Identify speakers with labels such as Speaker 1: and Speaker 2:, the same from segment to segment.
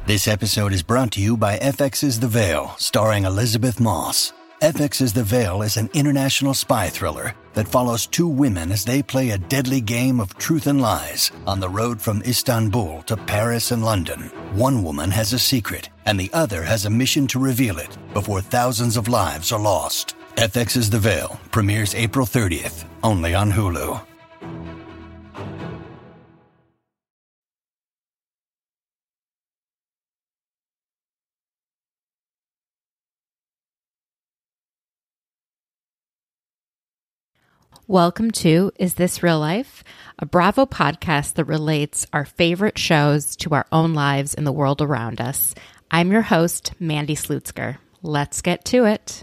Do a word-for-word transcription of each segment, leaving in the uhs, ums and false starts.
Speaker 1: This episode is brought to you by F X's The Veil, starring Elizabeth Moss. F X's The Veil is an international spy thriller that follows two women as they play a deadly game of truth and lies on the road from Istanbul to Paris and London. One woman has a secret, and the other has a mission to reveal it before thousands of lives are lost. F X's The Veil premieres April thirtieth, only on Hulu.
Speaker 2: Welcome to Is This Real Life? A Bravo podcast that relates our favorite shows to our own lives in the world around us. I'm your host, Mandy Slutzker. Let's get to it.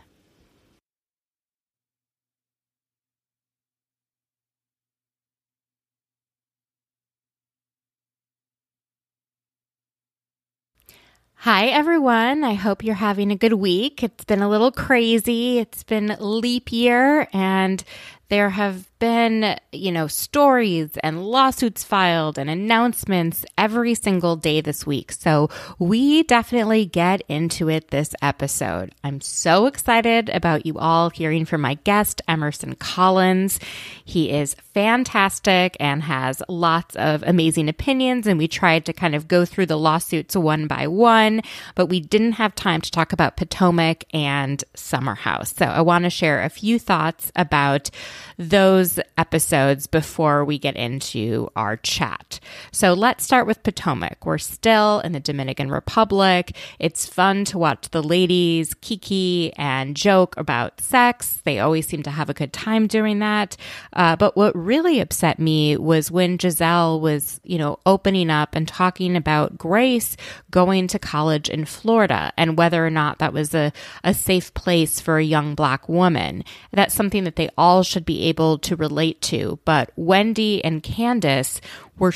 Speaker 2: Hi, everyone. I hope you're having a good week. It's been a little crazy. It's been leap year, and there have been, you know, stories and lawsuits filed and announcements every single day this week. So we definitely get into it this episode. I'm so excited about you all hearing from my guest, Emerson Collins. He is fantastic and has lots of amazing opinions, and we tried to kind of go through the lawsuits one by one, but we didn't have time to talk about Potomac and Summer House. So I want to share a few thoughts about those episodes before we get into our chat. So let's start with Potomac. We're still in the Dominican Republic. It's fun to watch the ladies kiki and joke about sex. They always seem to have a good time doing that. Uh, but what really upset me was when Giselle was, you know, opening up and talking about Grace going to college in Florida and whether or not that was a, a safe place for a young Black woman. That's something that they all should be able to relate to. But Wendy and Candace were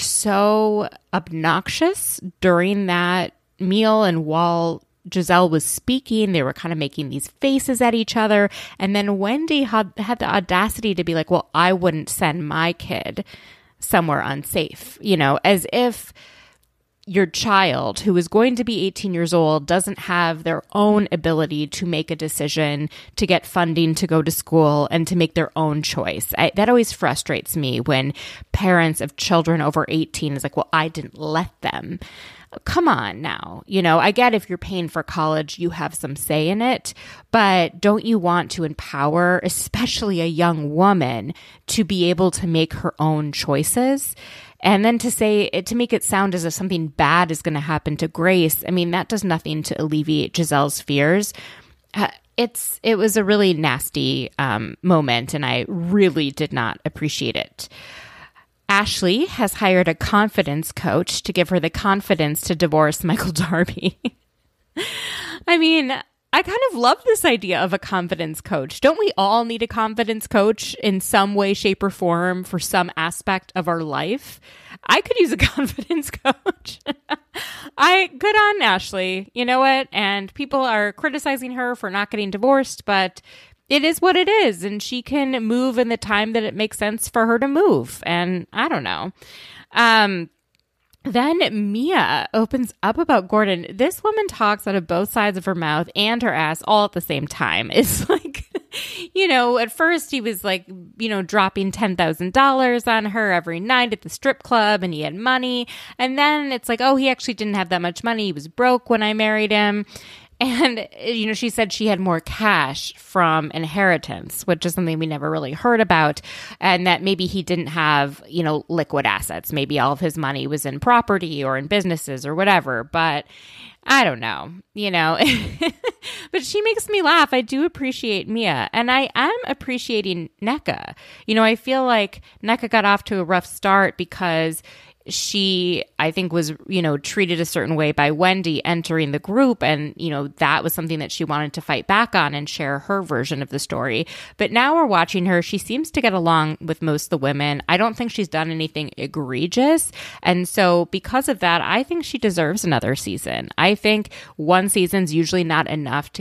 Speaker 2: so obnoxious during that meal, and while Giselle was speaking, they were kind of making these faces at each other. And then Wendy had, had the audacity to be like, well, I wouldn't send my kid somewhere unsafe, you know, as if your child who is going to be eighteen years old doesn't have their own ability to make a decision, to get funding to go to school, and to make their own choice. I, that always frustrates me when parents of children over eighteen is like, well, I didn't let them. Come on now. You know, I get if you're paying for college, you have some say in it, but don't you want to empower, especially a young woman, to be able to make her own choices? And then to say it, to make it sound as if something bad is going to happen to Grace, I mean, that does nothing to alleviate Giselle's fears. Uh, it's it was a really nasty um, moment, and I really did not appreciate it. Ashley has hired a confidence coach to give her the confidence to divorce Michael Darby. I mean, I kind of love this idea of a confidence coach. Don't we all need a confidence coach in some way, shape, or form for some aspect of our life? I could use a confidence coach. I good on Ashley. You know what? And people are criticizing her for not getting divorced, but it is what it is, and she can move in the time that it makes sense for her to move. And I don't know. Um, Then Mia opens up about Gordon. This woman talks out of both sides of her mouth and her ass all at the same time. It's like, you know, at first he was like, you know, dropping ten thousand dollars on her every night at the strip club, and he had money. And then it's like, oh, he actually didn't have that much money. He was broke when I married him. And, you know, she said she had more cash from inheritance, which is something we never really heard about. And that maybe he didn't have, you know, liquid assets. Maybe all of his money was in property or in businesses or whatever. But I don't know, you know. But she makes me laugh. I do appreciate Mia. And I am appreciating Nneka. You know, I feel like Nneka got off to a rough start because she, I think, was, you know, treated a certain way by Wendy entering the group. And, you know, that was something that she wanted to fight back on and share her version of the story. But now we're watching her. She seems to get along with most of the women. I don't think she's done anything egregious. And so because of that, I think she deserves another season. I think one season's usually not enough to get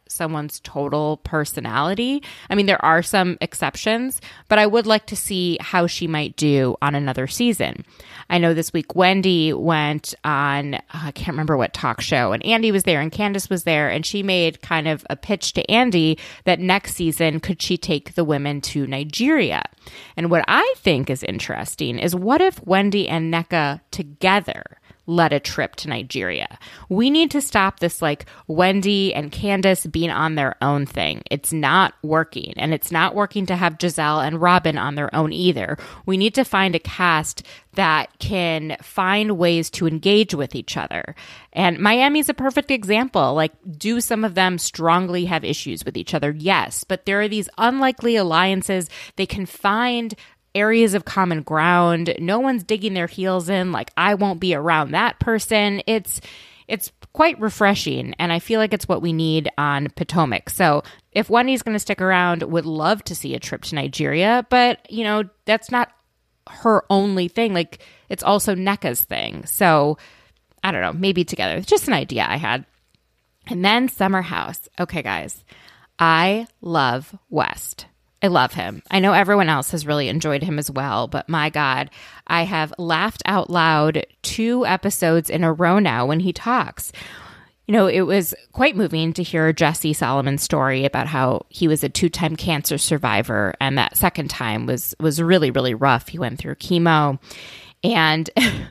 Speaker 2: someone's total personality. I mean, there are some exceptions, but I would like to see how she might do on another season. I know this week Wendy went on, uh, I can't remember what talk show, and Andy was there and Candace was there, and she made kind of a pitch to Andy that next season, could she take the women to Nigeria? And what I think is interesting is, what if Wendy and Nneka together led a trip to Nigeria? We need to stop this like Wendy and Candace being on their own thing. It's not working, and it's not working to have Giselle and Robin on their own either. We need to find a cast that can find ways to engage with each other. And Miami's a perfect example. Like, do some of them strongly have issues with each other? Yes, but there are these unlikely alliances. They can find areas of common ground. No one's digging their heels in, like, I won't be around that person. It's it's quite refreshing, and I feel like it's what we need on Potomac. So if Wendy's going to stick around, would love to see a trip to Nigeria, but, you know, that's not her only thing. Like, it's also Nneka's thing. So I don't know, maybe together. It's just an idea I had. And then Summer House. Okay, guys, I love West. I love him. I know everyone else has really enjoyed him as well, but my God, I have laughed out loud two episodes in a row now when he talks. You know, it was quite moving to hear Jesse Solomon's story about how he was a two-time cancer survivor, and that second time was was really, really rough. He went through chemo. And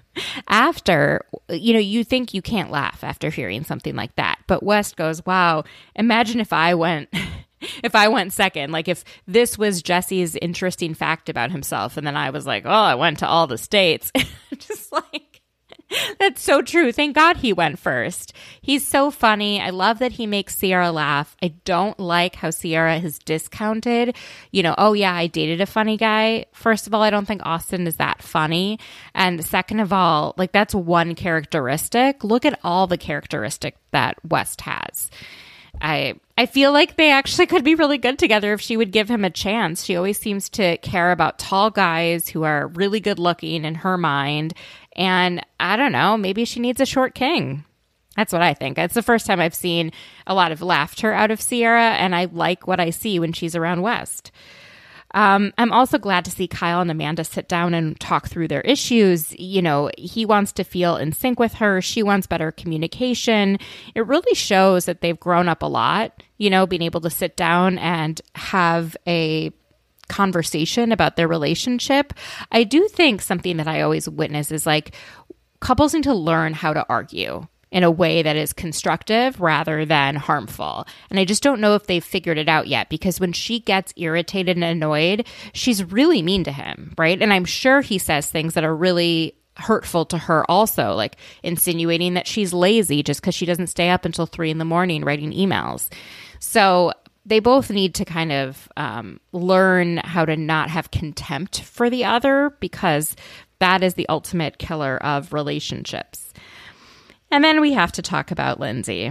Speaker 2: after, you know, you think you can't laugh after hearing something like that. But West goes, wow, imagine if I went... If I went second, like if this was Jesse's interesting fact about himself, and then I was like, oh, I went to all the states. Just like, that's so true. Thank God he went first. He's so funny. I love that he makes Sierra laugh. I don't like how Sierra has discounted, you know, oh yeah, I dated a funny guy. First of all, I don't think Austin is that funny. And second of all, like, that's one characteristic. Look at all the characteristic that West has. I I feel like they actually could be really good together if she would give him a chance. She always seems to care about tall guys who are really good looking in her mind. And I don't know, maybe she needs a short king. That's what I think. It's the first time I've seen a lot of laughter out of Sierra, and I like what I see when she's around West. Um, I'm also glad to see Kyle and Amanda sit down and talk through their issues. You know, he wants to feel in sync with her. She wants better communication. It really shows that they've grown up a lot, you know, being able to sit down and have a conversation about their relationship. I do think something that I always witness is like couples need to learn how to argue in a way that is constructive rather than harmful. And I just don't know if they've figured it out yet, because when she gets irritated and annoyed, she's really mean to him, right? And I'm sure he says things that are really hurtful to her also, like insinuating that she's lazy just because she doesn't stay up until three in the morning writing emails. So they both need to kind of um, learn how to not have contempt for the other, because that is the ultimate killer of relationships. And then we have to talk about Lindsay.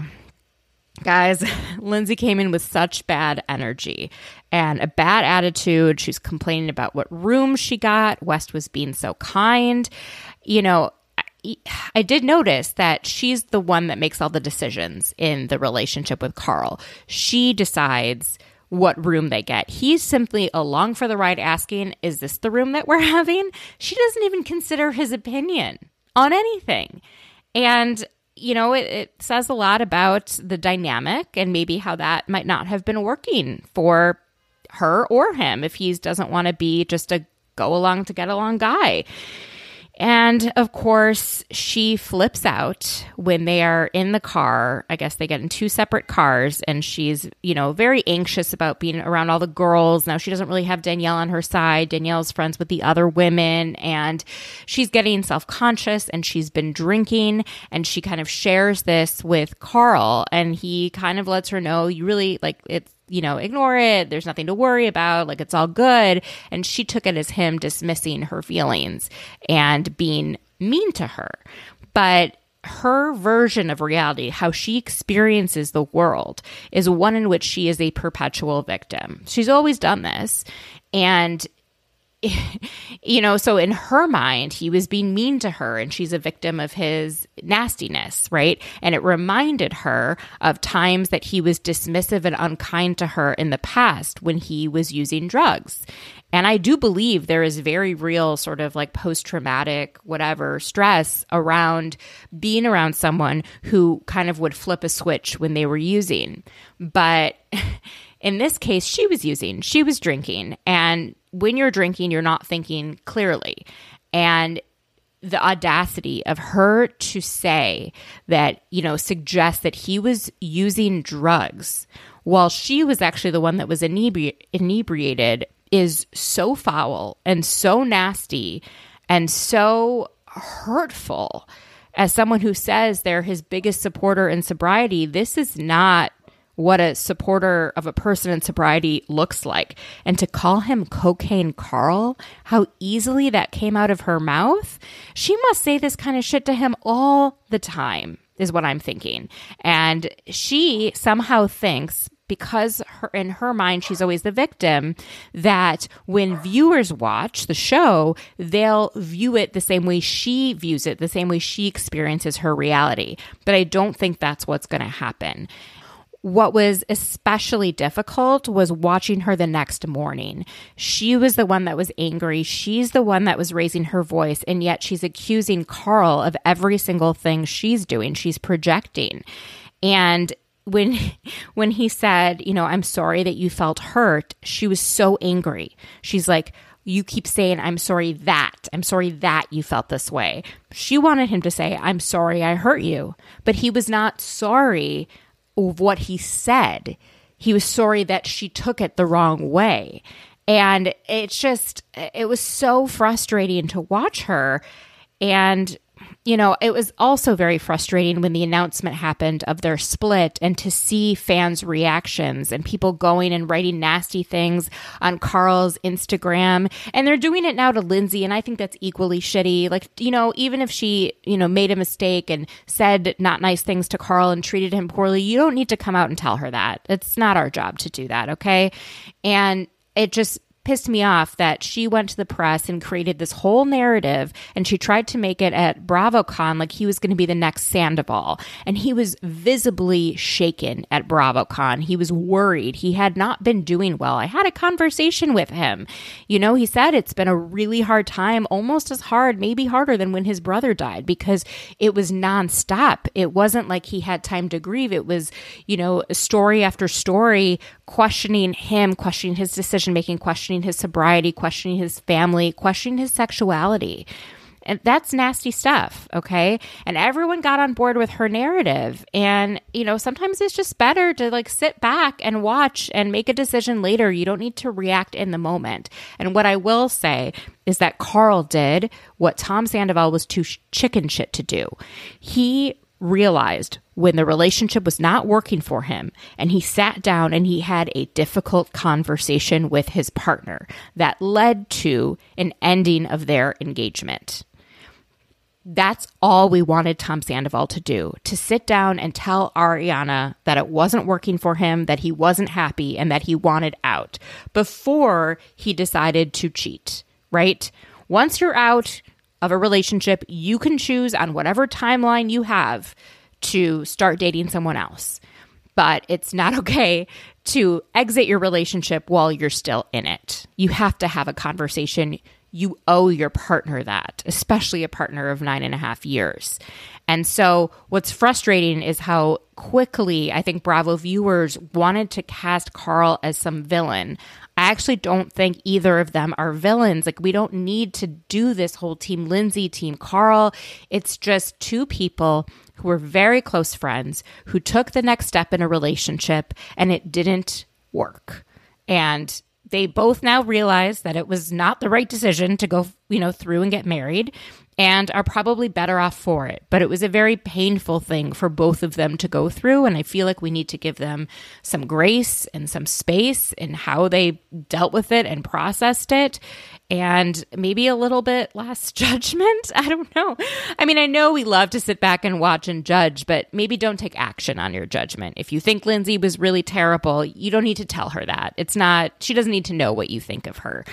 Speaker 2: Guys, Lindsay came in with such bad energy and a bad attitude. She's complaining about what room she got. West was being so kind. You know, I, I did notice that she's the one that makes all the decisions in the relationship with Carl. She decides what room they get. He's simply along for the ride asking, is this the room that we're having? She doesn't even consider his opinion on anything. And, you know, it, it says a lot about the dynamic and maybe how that might not have been working for her or him if he doesn't want to be just a go along to get along guy. And of course, she flips out when they are in the car. I guess they get in two separate cars, and she's, you know, very anxious about being around all the girls. Now, she doesn't really have Danielle on her side. Danielle's friends with the other women, and she's getting self-conscious, and she's been drinking, and she kind of shares this with Carl, and he kind of lets her know, you really, like, it's, you know, ignore it. There's nothing to worry about. Like, it's all good. And she took it as him dismissing her feelings and being mean to her. But her version of reality, how she experiences the world, is one in which she is a perpetual victim. She's always done this. And you know, so in her mind, he was being mean to her and she's a victim of his nastiness, right? And it reminded her of times that he was dismissive and unkind to her in the past when he was using drugs. And I do believe there is very real sort of like post-traumatic, whatever, stress around being around someone who kind of would flip a switch when they were using. But in this case, she was using, she was drinking. And when you're drinking, you're not thinking clearly. And the audacity of her to say that, you know, suggest that he was using drugs while she was actually the one that was inebri- inebriated is so foul and so nasty and so hurtful. As someone who says they're his biggest supporter in sobriety, this is not what a supporter of a person in sobriety looks like. And to call him Cocaine Carl, how easily that came out of her mouth, she must say this kind of shit to him all the time, is what I'm thinking. And she somehow thinks, because her, in her mind, she's always the victim, that when viewers watch the show, they'll view it the same way she views it, the same way she experiences her reality. But I don't think that's what's going to happen. What was especially difficult was watching her the next morning. She was the one that was angry. She's the one that was raising her voice, and yet she's accusing Carl of every single thing she's doing. She's projecting. And when when he said, you know, I'm sorry that you felt hurt, she was so angry. She's like, you keep saying, I'm sorry that, I'm sorry that you felt this way. She wanted him to say, I'm sorry I hurt you. But he was not sorry of what he said. He was sorry that she took it the wrong way. And it's just, it was so frustrating to watch her. And, you know, it was also very frustrating when the announcement happened of their split and to see fans' reactions and people going and writing nasty things on Carl's Instagram. And they're doing it now to Lindsay, and I think that's equally shitty. Like, you know, even if she, you know, made a mistake and said not nice things to Carl and treated him poorly, you don't need to come out and tell her that. It's not our job to do that, okay? And it just pissed me off that she went to the press and created this whole narrative, and she tried to make it at BravoCon like he was going to be the next Sandoval. And he was visibly shaken at BravoCon. He was worried. He had not been doing well. I had a conversation with him. You know, he said it's been a really hard time, almost as hard, maybe harder than when his brother died, because it was nonstop. It wasn't like he had time to grieve. It was, you know, story after story, questioning him, questioning his decision-making, questioning his sobriety, questioning his family, questioning his sexuality. And that's nasty stuff, okay? And everyone got on board with her narrative. And, you know, sometimes it's just better to like sit back and watch and make a decision later. You don't need to react in the moment. And what I will say is that Carl did what Tom Sandoval was too sh- chicken shit to do. He realized when the relationship was not working for him, and he sat down and he had a difficult conversation with his partner that led to an ending of their engagement. That's all we wanted Tom Sandoval to do, to sit down and tell Ariana that it wasn't working for him, that he wasn't happy, and that he wanted out before he decided to cheat, right? Once you're out of a relationship, you can choose on whatever timeline you have to start dating someone else. But it's not okay to exit your relationship while you're still in it. You have to have a conversation. You owe your partner that, especially a partner of nine and a half years. And so what's frustrating is how quickly I think Bravo viewers wanted to cast Carl as some villain. I actually don't think either of them are villains. Like, we don't need to do this whole Team Lindsay, Team Carl. It's just two people who were very close friends who took the next step in a relationship and it didn't work. And they both now realize that it was not the right decision to go, you know, through and get married, and are probably better off for it. But it was a very painful thing for both of them to go through, and I feel like we need to give them some grace and some space in how they dealt with it and processed it, and maybe a little bit less judgment. I don't know. I mean, I know we love to sit back and watch and judge, but maybe don't take action on your judgment. If you think Lindsay was really terrible, you don't need to tell her that. It's not, she doesn't need to know what you think of her.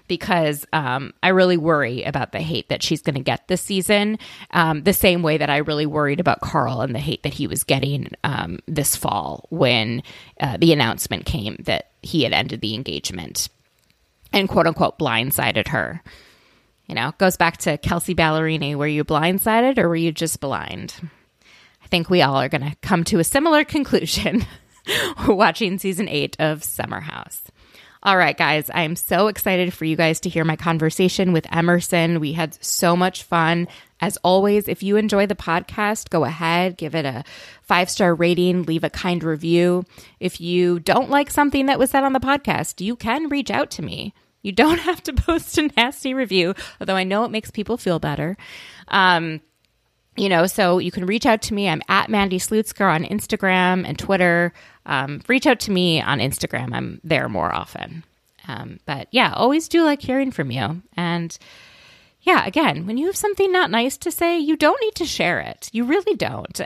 Speaker 2: because um, I really worry about the hate that she's going to get this season, um, the same way that I really worried about Carl and the hate that he was getting um, this fall when uh, the announcement came that he had ended the engagement and quote unquote blindsided her. You know, it goes back to Kelsey Ballerini. Were you blindsided or were you just blind? I think we all are going to come to a similar conclusion watching season eight of Summer House. All right, guys, I am so excited for you guys to hear my conversation with Emerson. We had so much fun. As always, if you enjoy the podcast, go ahead, give it a five-star rating, leave a kind review. If you don't like something that was said on the podcast, you can reach out to me. You don't have to post a nasty review, although I know it makes people feel better. Um, you know, so you can reach out to me. I'm at Mandy Slutsker on Instagram and Twitter. Um, reach out to me on Instagram. I'm there more often. Um, but yeah, always do like hearing from you. And yeah, again, when you have something not nice to say, you don't need to share it. You really don't.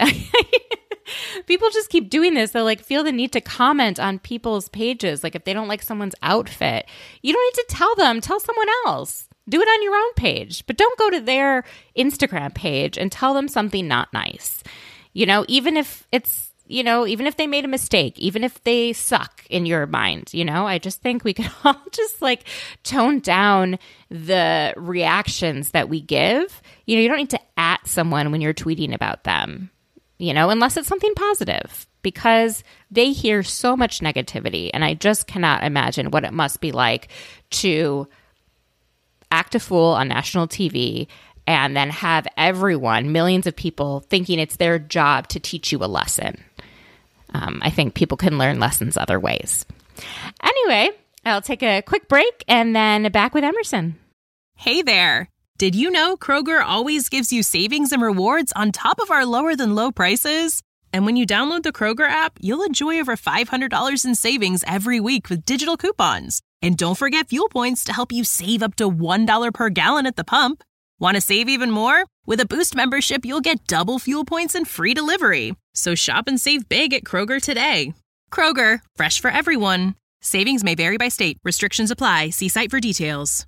Speaker 2: People just keep doing this. They'll like feel the need to comment on people's pages. Like if they don't like someone's outfit, you don't need to tell them, tell someone else. Do it on your own page, but don't go to their Instagram page and tell them something not nice. You know, even if it's, you know, even if they made a mistake, even if they suck in your mind, you know, I just think we could all just like tone down the reactions that we give. You know, you don't need to at someone when you're tweeting about them, you know, unless it's something positive, because they hear so much negativity. And I just cannot imagine what it must be like to act a fool on national T V and then have everyone, millions of people, thinking it's their job to teach you a lesson. Um, I think people can learn lessons other ways. Anyway, I'll take a quick break and then back with Emerson.
Speaker 3: Hey there. Did you know Kroger always gives you savings and rewards on top of our lower than low prices? And when you download the Kroger app, you'll enjoy over five hundred dollars in savings every week with digital coupons. And don't forget fuel points to help you save up to one dollar per gallon at the pump. Want to save even more? With a Boost membership, you'll get double fuel points and free delivery. So shop and save big at Kroger today. Kroger, fresh for everyone. Savings may vary by state. Restrictions apply. See site for details.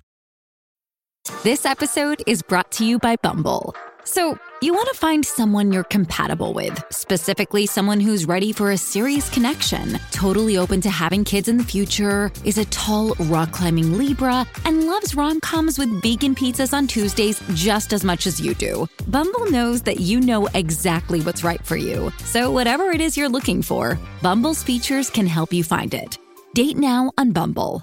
Speaker 4: This episode is brought to you by Bumble. So, you want to find someone you're compatible with, specifically someone who's ready for a serious connection, totally open to having kids in the future, is a tall, rock-climbing Libra, and loves rom-coms with vegan pizzas on Tuesdays just as much as you do. Bumble knows that you know exactly what's right for you. So whatever it is you're looking for, Bumble's features can help you find it. Date now on Bumble.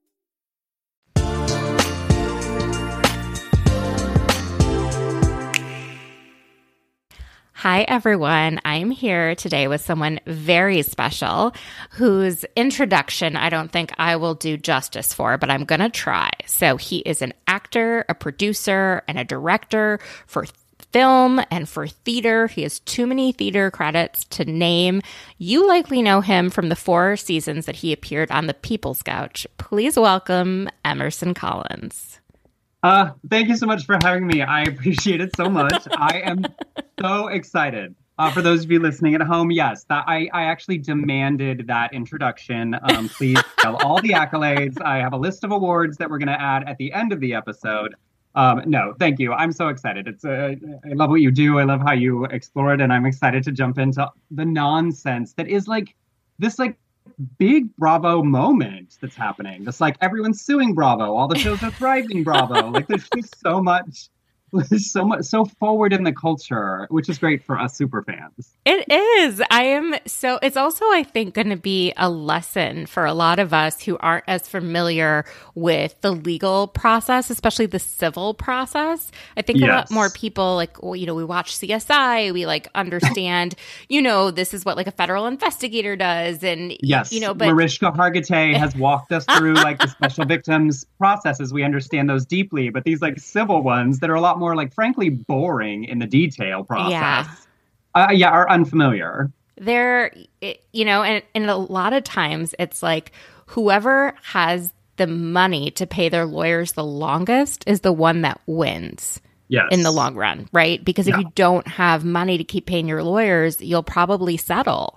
Speaker 2: Hi, everyone. I'm here today with someone very special whose introduction I don't think I will do justice for, but I'm going to try. So he is an actor, a producer, and a director for film and for theater. He has too many theater credits to name. You likely know him from the four seasons that he appeared on The People's Couch. Please welcome Emerson Collins.
Speaker 5: Uh, thank you so much for having me. I appreciate it so much. I am so excited. Uh, for those of you listening at home, yes, that I, I actually demanded that introduction. Um, please tell all the accolades. I have a list of awards that we're going to add at the end of the episode. Um, no, thank you. I'm so excited. It's uh, I love what you do. I love how you explore it. And I'm excited to jump into the nonsense that is like this like big Bravo moment that's happening. Just like everyone's suing Bravo. All the shows are thriving Bravo. Like there's just so much. There's so much, so forward in the culture, which is great for us super fans.
Speaker 2: It is. I am so, it's also, I think, going to be a lesson for a lot of us who aren't as familiar with the legal process, especially the civil process. I think yes. a lot more people like, well, you know, we watch C S I, we like understand, you know, this is what like a federal investigator does. And,
Speaker 5: yes,
Speaker 2: you know, but
Speaker 5: Mariska Hargitay has walked us through like the special victims processes. We understand those deeply, but these like civil ones that are a lot more like frankly boring in the detail process
Speaker 2: yeah,
Speaker 5: uh, yeah are unfamiliar.
Speaker 2: They're it, you know and, and a lot of times it's like whoever has the money to pay their lawyers the longest is the one that wins
Speaker 5: yes.
Speaker 2: in the long run, right? Because if
Speaker 5: yeah.
Speaker 2: you don't have money to keep paying your lawyers, you'll probably settle.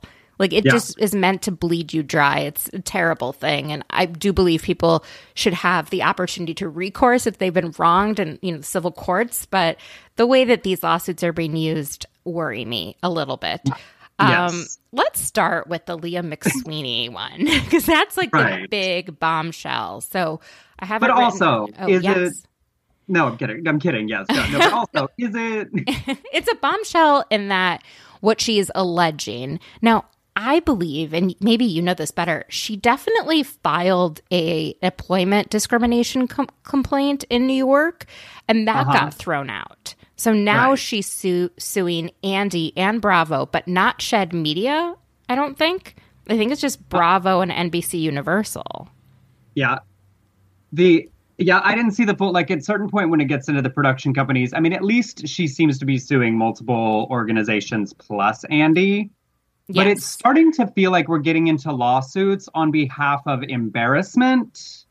Speaker 2: Like it
Speaker 5: Yeah.
Speaker 2: just is meant to bleed you dry. It's a terrible thing. And I do believe people should have the opportunity to recourse if they've been wronged in, you know, civil courts. But the way that these lawsuits are being used worry me a little bit. Um,
Speaker 5: Yes.
Speaker 2: let's start with the Leah McSweeney one, because that's like the
Speaker 5: Right.
Speaker 2: big bombshell. So I haven't
Speaker 5: But
Speaker 2: written-
Speaker 5: also,
Speaker 2: oh,
Speaker 5: is
Speaker 2: yes.
Speaker 5: it? No, I'm kidding. I'm kidding. Yes. No, no, but also, is it?
Speaker 2: It's a bombshell in that what she is alleging. Now, I believe, and maybe you know this better, she definitely filed a employment discrimination com- complaint in New York, and that
Speaker 5: Uh-huh.
Speaker 2: got thrown out. So now
Speaker 5: Right.
Speaker 2: she's su- suing Andy and Bravo, but not Shed Media, I don't think. I think it's just Bravo and N B C Universal.
Speaker 5: Yeah. The yeah, I didn't see the full, like, at a certain point when it gets into the production companies, I mean, at least she seems to be suing multiple organizations plus Andy. But it's
Speaker 2: Yes.
Speaker 5: starting to feel like we're getting into lawsuits on behalf of embarrassment.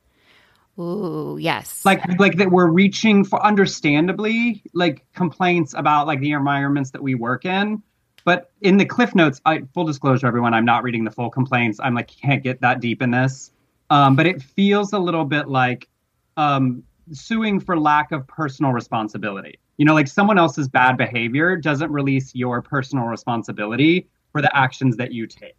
Speaker 2: Ooh, yes.
Speaker 5: Like like that we're reaching for, understandably, like complaints about like the environments that we work in. But in the Cliff Notes, I, full disclosure, everyone, I'm not reading the full complaints. I'm like, can't get that deep in this. Um, but it feels a little bit like um, suing for lack of personal responsibility. You know, like someone else's bad behavior doesn't release your personal responsibility for the actions that you take.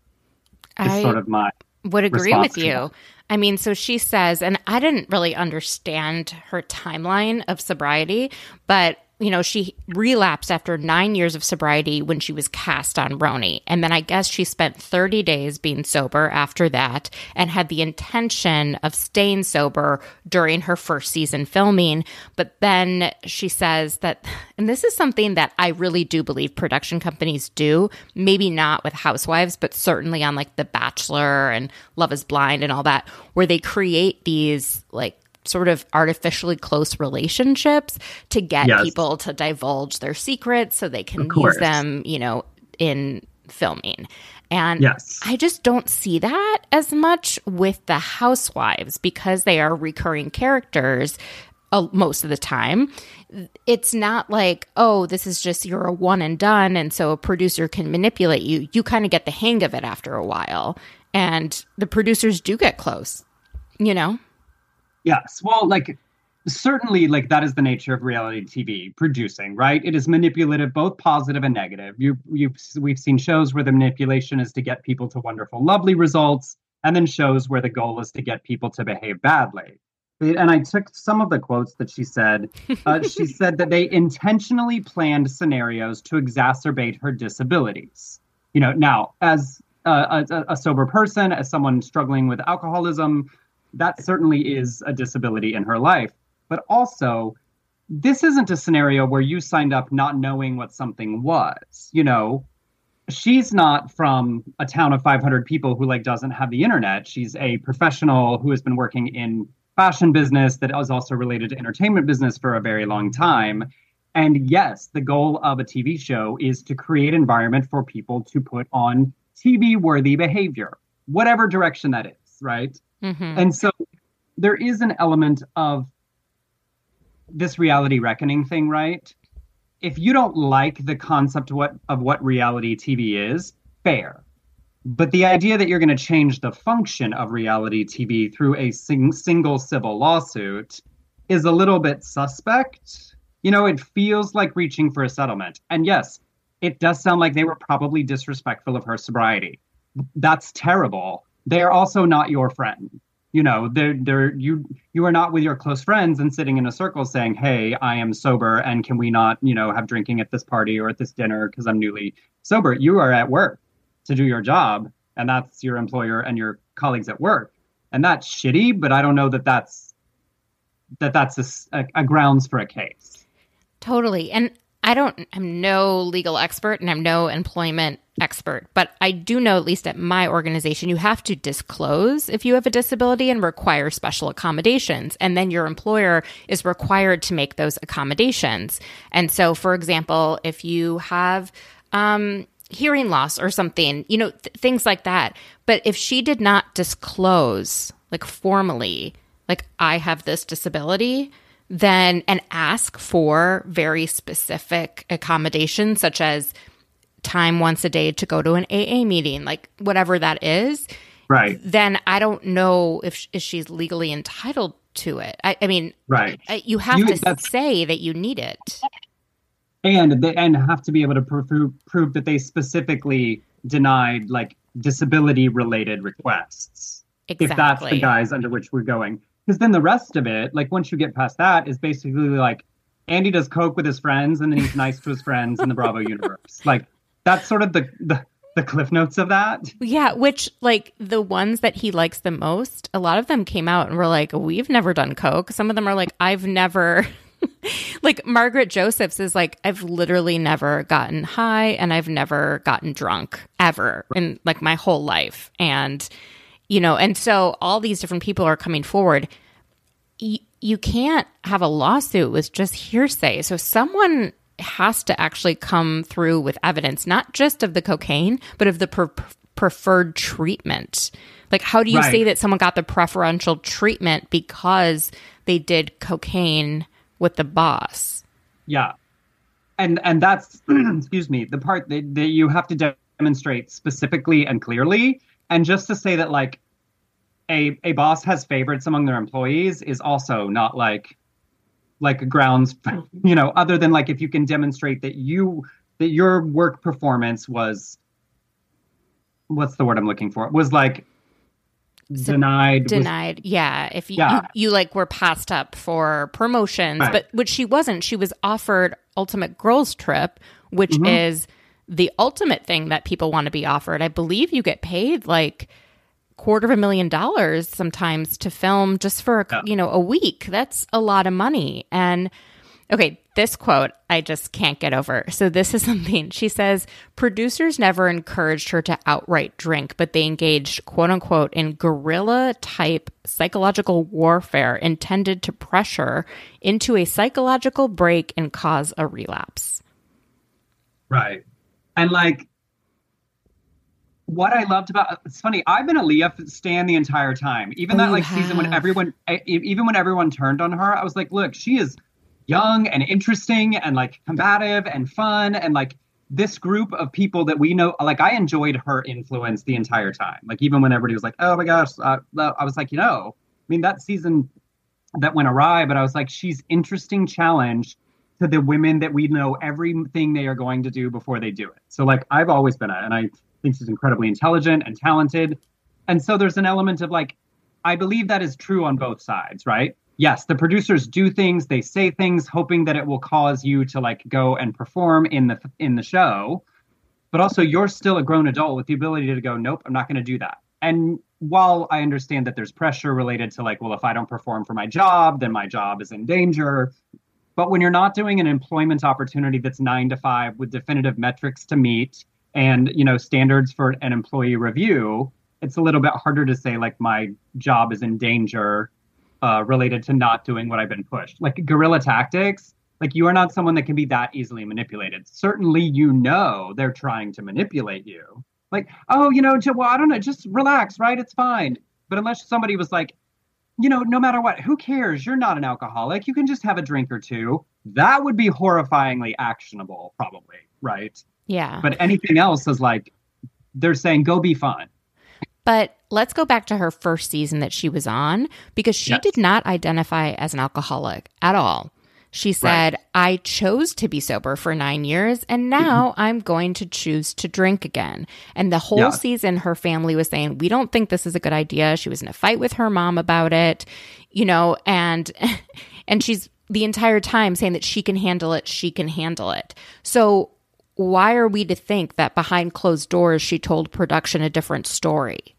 Speaker 5: Is
Speaker 2: I
Speaker 5: sort of my
Speaker 2: would agree
Speaker 5: response
Speaker 2: with
Speaker 5: to
Speaker 2: you.
Speaker 5: that.
Speaker 2: I mean, so she says, and I didn't really understand her timeline of sobriety, but you know, she relapsed after nine years of sobriety when she was cast on Roni. And then I guess she spent thirty days being sober after that and had the intention of staying sober during her first season filming. But then she says that, and this is something that I really do believe production companies do, maybe not with Housewives, but certainly on like The Bachelor and Love is Blind and all that, where they create these like sort of artificially close relationships to get
Speaker 5: Yes.
Speaker 2: people to divulge their secrets so they can
Speaker 5: Of
Speaker 2: use
Speaker 5: course.
Speaker 2: them, you know, in filming. And
Speaker 5: Yes.
Speaker 2: I just don't see that as much with the Housewives because they are recurring characters uh, most of the time. It's not like, oh, this is just you're a one and done, and so a producer can manipulate you. You kind of get the hang of it after a while. And the producers do get close, you know?
Speaker 5: Yes. Well, like certainly like that is the nature of reality T V producing, right? It is manipulative, both positive and negative. You you we've seen shows where the manipulation is to get people to wonderful, lovely results, and then shows where the goal is to get people to behave badly. And I took some of the quotes that she said. Uh, she said that they intentionally planned scenarios to exacerbate her disabilities. You know, now as a, a, a sober person, as someone struggling with alcoholism, that certainly is a disability in her life. But also, this isn't a scenario where you signed up not knowing what something was. You know, she's not from a town of five hundred people who like doesn't have the internet. She's a professional who has been working in fashion business that is also related to entertainment business for a very long time. And yes, the goal of a T V show is to create an environment for people to put on T V-worthy behavior, whatever direction that is, right?
Speaker 2: Mm-hmm.
Speaker 5: And so there is an element of this reality reckoning thing, right? If you don't like the concept of what, of what reality T V is, fair. But the idea that you're going to change the function of reality T V through a sing- single civil lawsuit is a little bit suspect. You know, it feels like reaching for a settlement. And yes, it does sound like they were probably disrespectful of her sobriety. That's terrible. They're also not your friend. You know, they're, they're, you you are not with your close friends and sitting in a circle saying, hey, I am sober and can we not, you know, have drinking at this party or at this dinner because I'm newly sober. You are at work to do your job, and that's your employer and your colleagues at work. And that's shitty, but I don't know that that's, that that's a, a, a grounds for a case.
Speaker 2: Totally. And I don't, I'm no legal expert and I'm no employment expert, but I do know, at least at my organization, you have to disclose if you have a disability and require special accommodations. And then your employer is required to make those accommodations. And so, for example, if you have um, hearing loss or something, you know, th- things like that. But if she did not disclose, like formally, like I have this disability, then and ask for very specific accommodations, such as time once a day to go to an A A meeting, like whatever that is,
Speaker 5: right,
Speaker 2: then I don't know if, if she's legally entitled to it. I, I mean,
Speaker 5: right.
Speaker 2: I, you have
Speaker 5: You-
Speaker 2: to
Speaker 5: that's-
Speaker 2: say that you need it.
Speaker 5: And they and have to be able to prove, prove that they specifically denied like disability related requests.
Speaker 2: Exactly.
Speaker 5: If that's the guise under which we're going. Because then the rest of it, like once you get past that, is basically like Andy does coke with his friends and then he's nice to his friends in the Bravo universe. Like that's sort of the, the the cliff notes of that.
Speaker 2: Yeah, which like the ones that he likes the most, a lot of them came out and were like, we've never done coke. Some of them are like, I've never like Margaret Josephs is like, I've literally never gotten high and I've never gotten drunk ever in like my whole life. And, you know, and so all these different people are coming forward. Y- you can't have a lawsuit with just hearsay. So someone has to actually come through with evidence, not just of the cocaine, but of the pre- preferred treatment. Like, how do you
Speaker 5: Right.
Speaker 2: say that someone got the preferential treatment because they did cocaine with the boss?
Speaker 5: Yeah. And and that's, excuse me, the part that, that you have to demonstrate specifically and clearly. And just to say that, like, a, a boss has favorites among their employees is also not, like, like grounds, you know, other than, like, if you can demonstrate that you, that your work performance was, what's the word I'm looking for? Was, like,
Speaker 2: So
Speaker 5: denied. was-
Speaker 2: Denied. Yeah. If you,
Speaker 5: Yeah.
Speaker 2: you, you like were passed up for promotions,
Speaker 5: Right.
Speaker 2: but which she wasn't. She was offered Ultimate Girls Trip, which
Speaker 5: Mm-hmm.
Speaker 2: is the ultimate thing that people want to be offered. I believe you get paid like quarter of a million dollars sometimes to film just for, a,
Speaker 5: Yeah.
Speaker 2: you know, a week. That's a lot of money. And okay, this quote I just can't get over. So this is something she says, producers never encouraged her to outright drink, but they engaged, quote unquote, in guerrilla type psychological warfare intended to pressure into a psychological break and cause a relapse.
Speaker 5: Right. And like, what I loved about, it's funny, I've been a Leah stan the entire time. Even
Speaker 2: Oh,
Speaker 5: that
Speaker 2: you
Speaker 5: like season when
Speaker 2: have.
Speaker 5: everyone, e- even when everyone turned on her, I was like, look, she is young and interesting and like combative and fun. And like this group of people that we know, like I enjoyed her influence the entire time. Like even when everybody was like, oh my gosh, uh, I was like, you know, I mean, that season that went awry, but I was like, she's interesting challenge to the women that we know everything they are going to do before they do it. So like I've always been a, and I think she's incredibly intelligent and talented. And so there's an element of like, I believe that is true on both sides, right? Yes, the producers do things, they say things, hoping that it will cause you to like go and perform in the in the show. But also you're still a grown adult with the ability to go, nope, I'm not going to do that. And while I understand that there's pressure related to like, well, if I don't perform for my job, then my job is in danger. But when you're not doing an employment opportunity that's nine to five with definitive metrics to meet and, you know, standards for an employee review, it's a little bit harder to say like my job is in danger uh, related to not doing what I've been pushed. Like guerrilla tactics, like you are not someone that can be that easily manipulated. Certainly, you know, they're trying to manipulate you. Like, oh, you know, well, I don't know, just relax, right? It's fine. But unless somebody was like, you know, no matter what, who cares? You're not an alcoholic. You can just have a drink or two. That would be horrifyingly actionable, probably, right?
Speaker 2: Yeah.
Speaker 5: But anything else is like, they're saying, go be fun.
Speaker 2: But let's go back to her first season that she was on, because she
Speaker 5: Yes.
Speaker 2: did not identify as an alcoholic at all. She said,
Speaker 5: Right.
Speaker 2: I chose to be sober for nine years and now I'm going to choose to drink again. And the whole
Speaker 5: Yeah.
Speaker 2: season, her family was saying, we don't think this is a good idea. She was in a fight with her mom about it, you know, and, and she's the entire time saying that she can handle it. She can handle it. So why are we to think that behind closed doors, she told production a different story?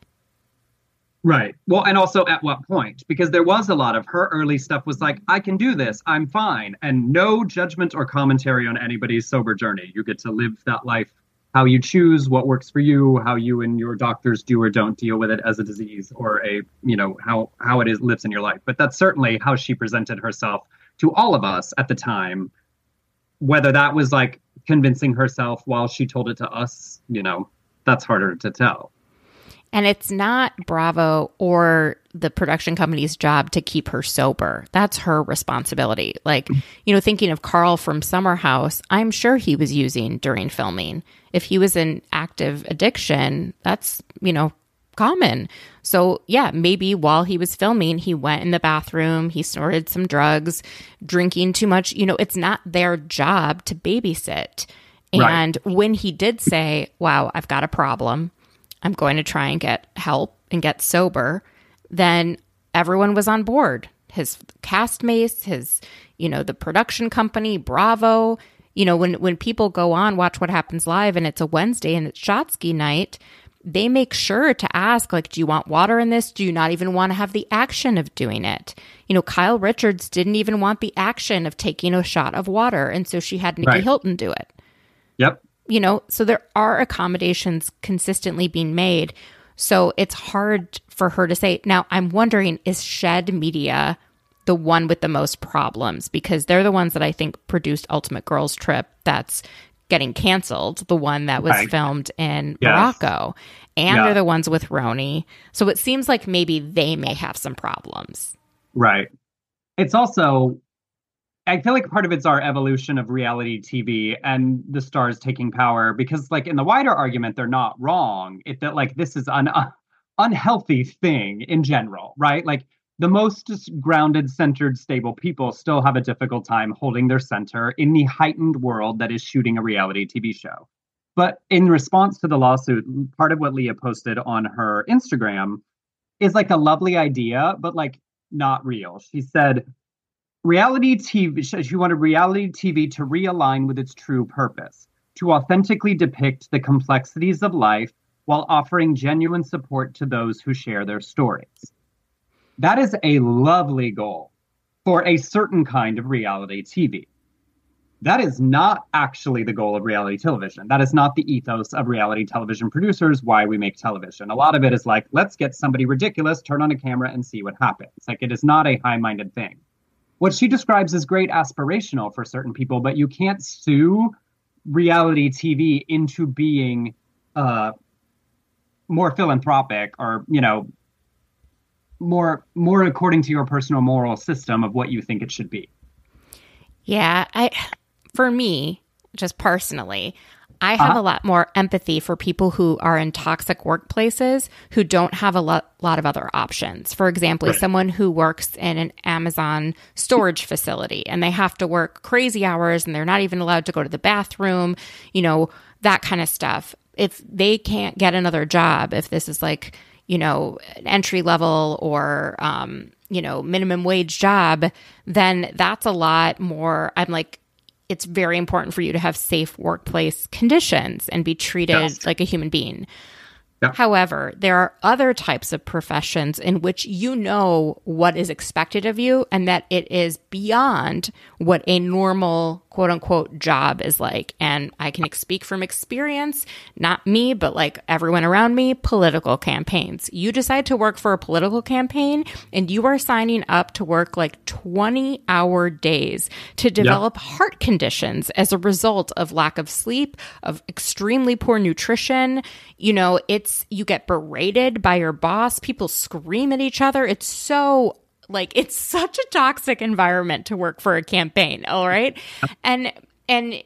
Speaker 5: Right. Well, and also at what point? Because there was a lot of her early stuff was like, I can do this. I'm fine. And no judgment or commentary on anybody's sober journey. You get to live that life how you choose, what works for you, how you and your doctors do or don't deal with it as a disease or a, you know, how, how it is lives in your life. But that's certainly how she presented herself to all of us at the time. Whether that was like convincing herself while she told it to us, you know, that's harder to tell.
Speaker 2: And it's not Bravo or the production company's job to keep her sober. That's her responsibility. Like, you know, thinking of Carl from Summer House, I'm sure he was using during filming. If he was in active addiction, that's, you know, common. So yeah, maybe while he was filming, he went in the bathroom, he snorted some drugs, drinking too much. You know, it's not their job to babysit. And right. when he did say, wow, I've got a problem, I'm going to try and get help and get sober, then everyone was on board. His castmates, his, you know, the production company, Bravo. You know, when, when people go on Watch What Happens Live and it's a Wednesday and it's shot ski night, they make sure to ask, like, do you want water in this? Do you not even want to have the action of doing it? You know, Kyle Richards didn't even want the action of taking a shot of water. And so she had Nikki right. Hilton do it.
Speaker 5: Yep.
Speaker 2: You know, so there are accommodations consistently being made. So it's hard for her to say. Now, I'm wondering, is Shed Media the one with the most problems? Because they're the ones that I think produced Ultimate Girls Trip that's getting canceled, the one that was right. filmed in yes. Morocco. And yeah. they're the ones with Roni. So it seems like maybe they may have some problems.
Speaker 5: Right. It's also, I feel like part of it's our evolution of reality T V and the stars taking power, because like in the wider argument, they're not wrong. It that like this is an uh, unhealthy thing in general, right? Like the most grounded, centered, stable people still have a difficult time holding their center in the heightened world that is shooting a reality T V show. But in response to the lawsuit, part of what Leah posted on her Instagram is like a lovely idea, but like not real. She said, reality T V, she wanted reality T V to realign with its true purpose, to authentically depict the complexities of life while offering genuine support to those who share their stories. That is a lovely goal for a certain kind of reality T V. That is not actually the goal of reality television. That is not the ethos of reality television producers, why we make television. A lot of it is like, let's get somebody ridiculous, turn on a camera and see what happens. Like, it is not a high-minded thing. What she describes as great aspirational for certain people, but you can't sue reality T V into being uh, more philanthropic or, you know, more more according to your personal moral system of what you think it should be.
Speaker 2: Yeah, I for me, just personally, I have uh-huh. a lot more empathy for people who are in toxic workplaces who don't have a lot, lot of other options. For example, right. someone who works in an Amazon storage facility and they have to work crazy hours and they're not even allowed to go to the bathroom, you know, that kind of stuff. If they can't get another job, if this is like, you know, an entry level or, um, you know, minimum wage job, then that's a lot more. I'm like, it's very important for you to have safe workplace conditions and be treated yes. like a human being. Yeah. However, there are other types of professions in which you know what is expected of you and that it is beyond what a normal quote unquote job is like. And I can speak from experience, not me, but like everyone around me, political campaigns. You decide to work for a political campaign and you are signing up to work like twenty hour days to develop yeah. heart conditions as a result of lack of sleep, of extremely poor nutrition. You know, it's, you get berated by your boss. People scream at each other. It's so like, it's such a toxic environment to work for a campaign. All right. And, and,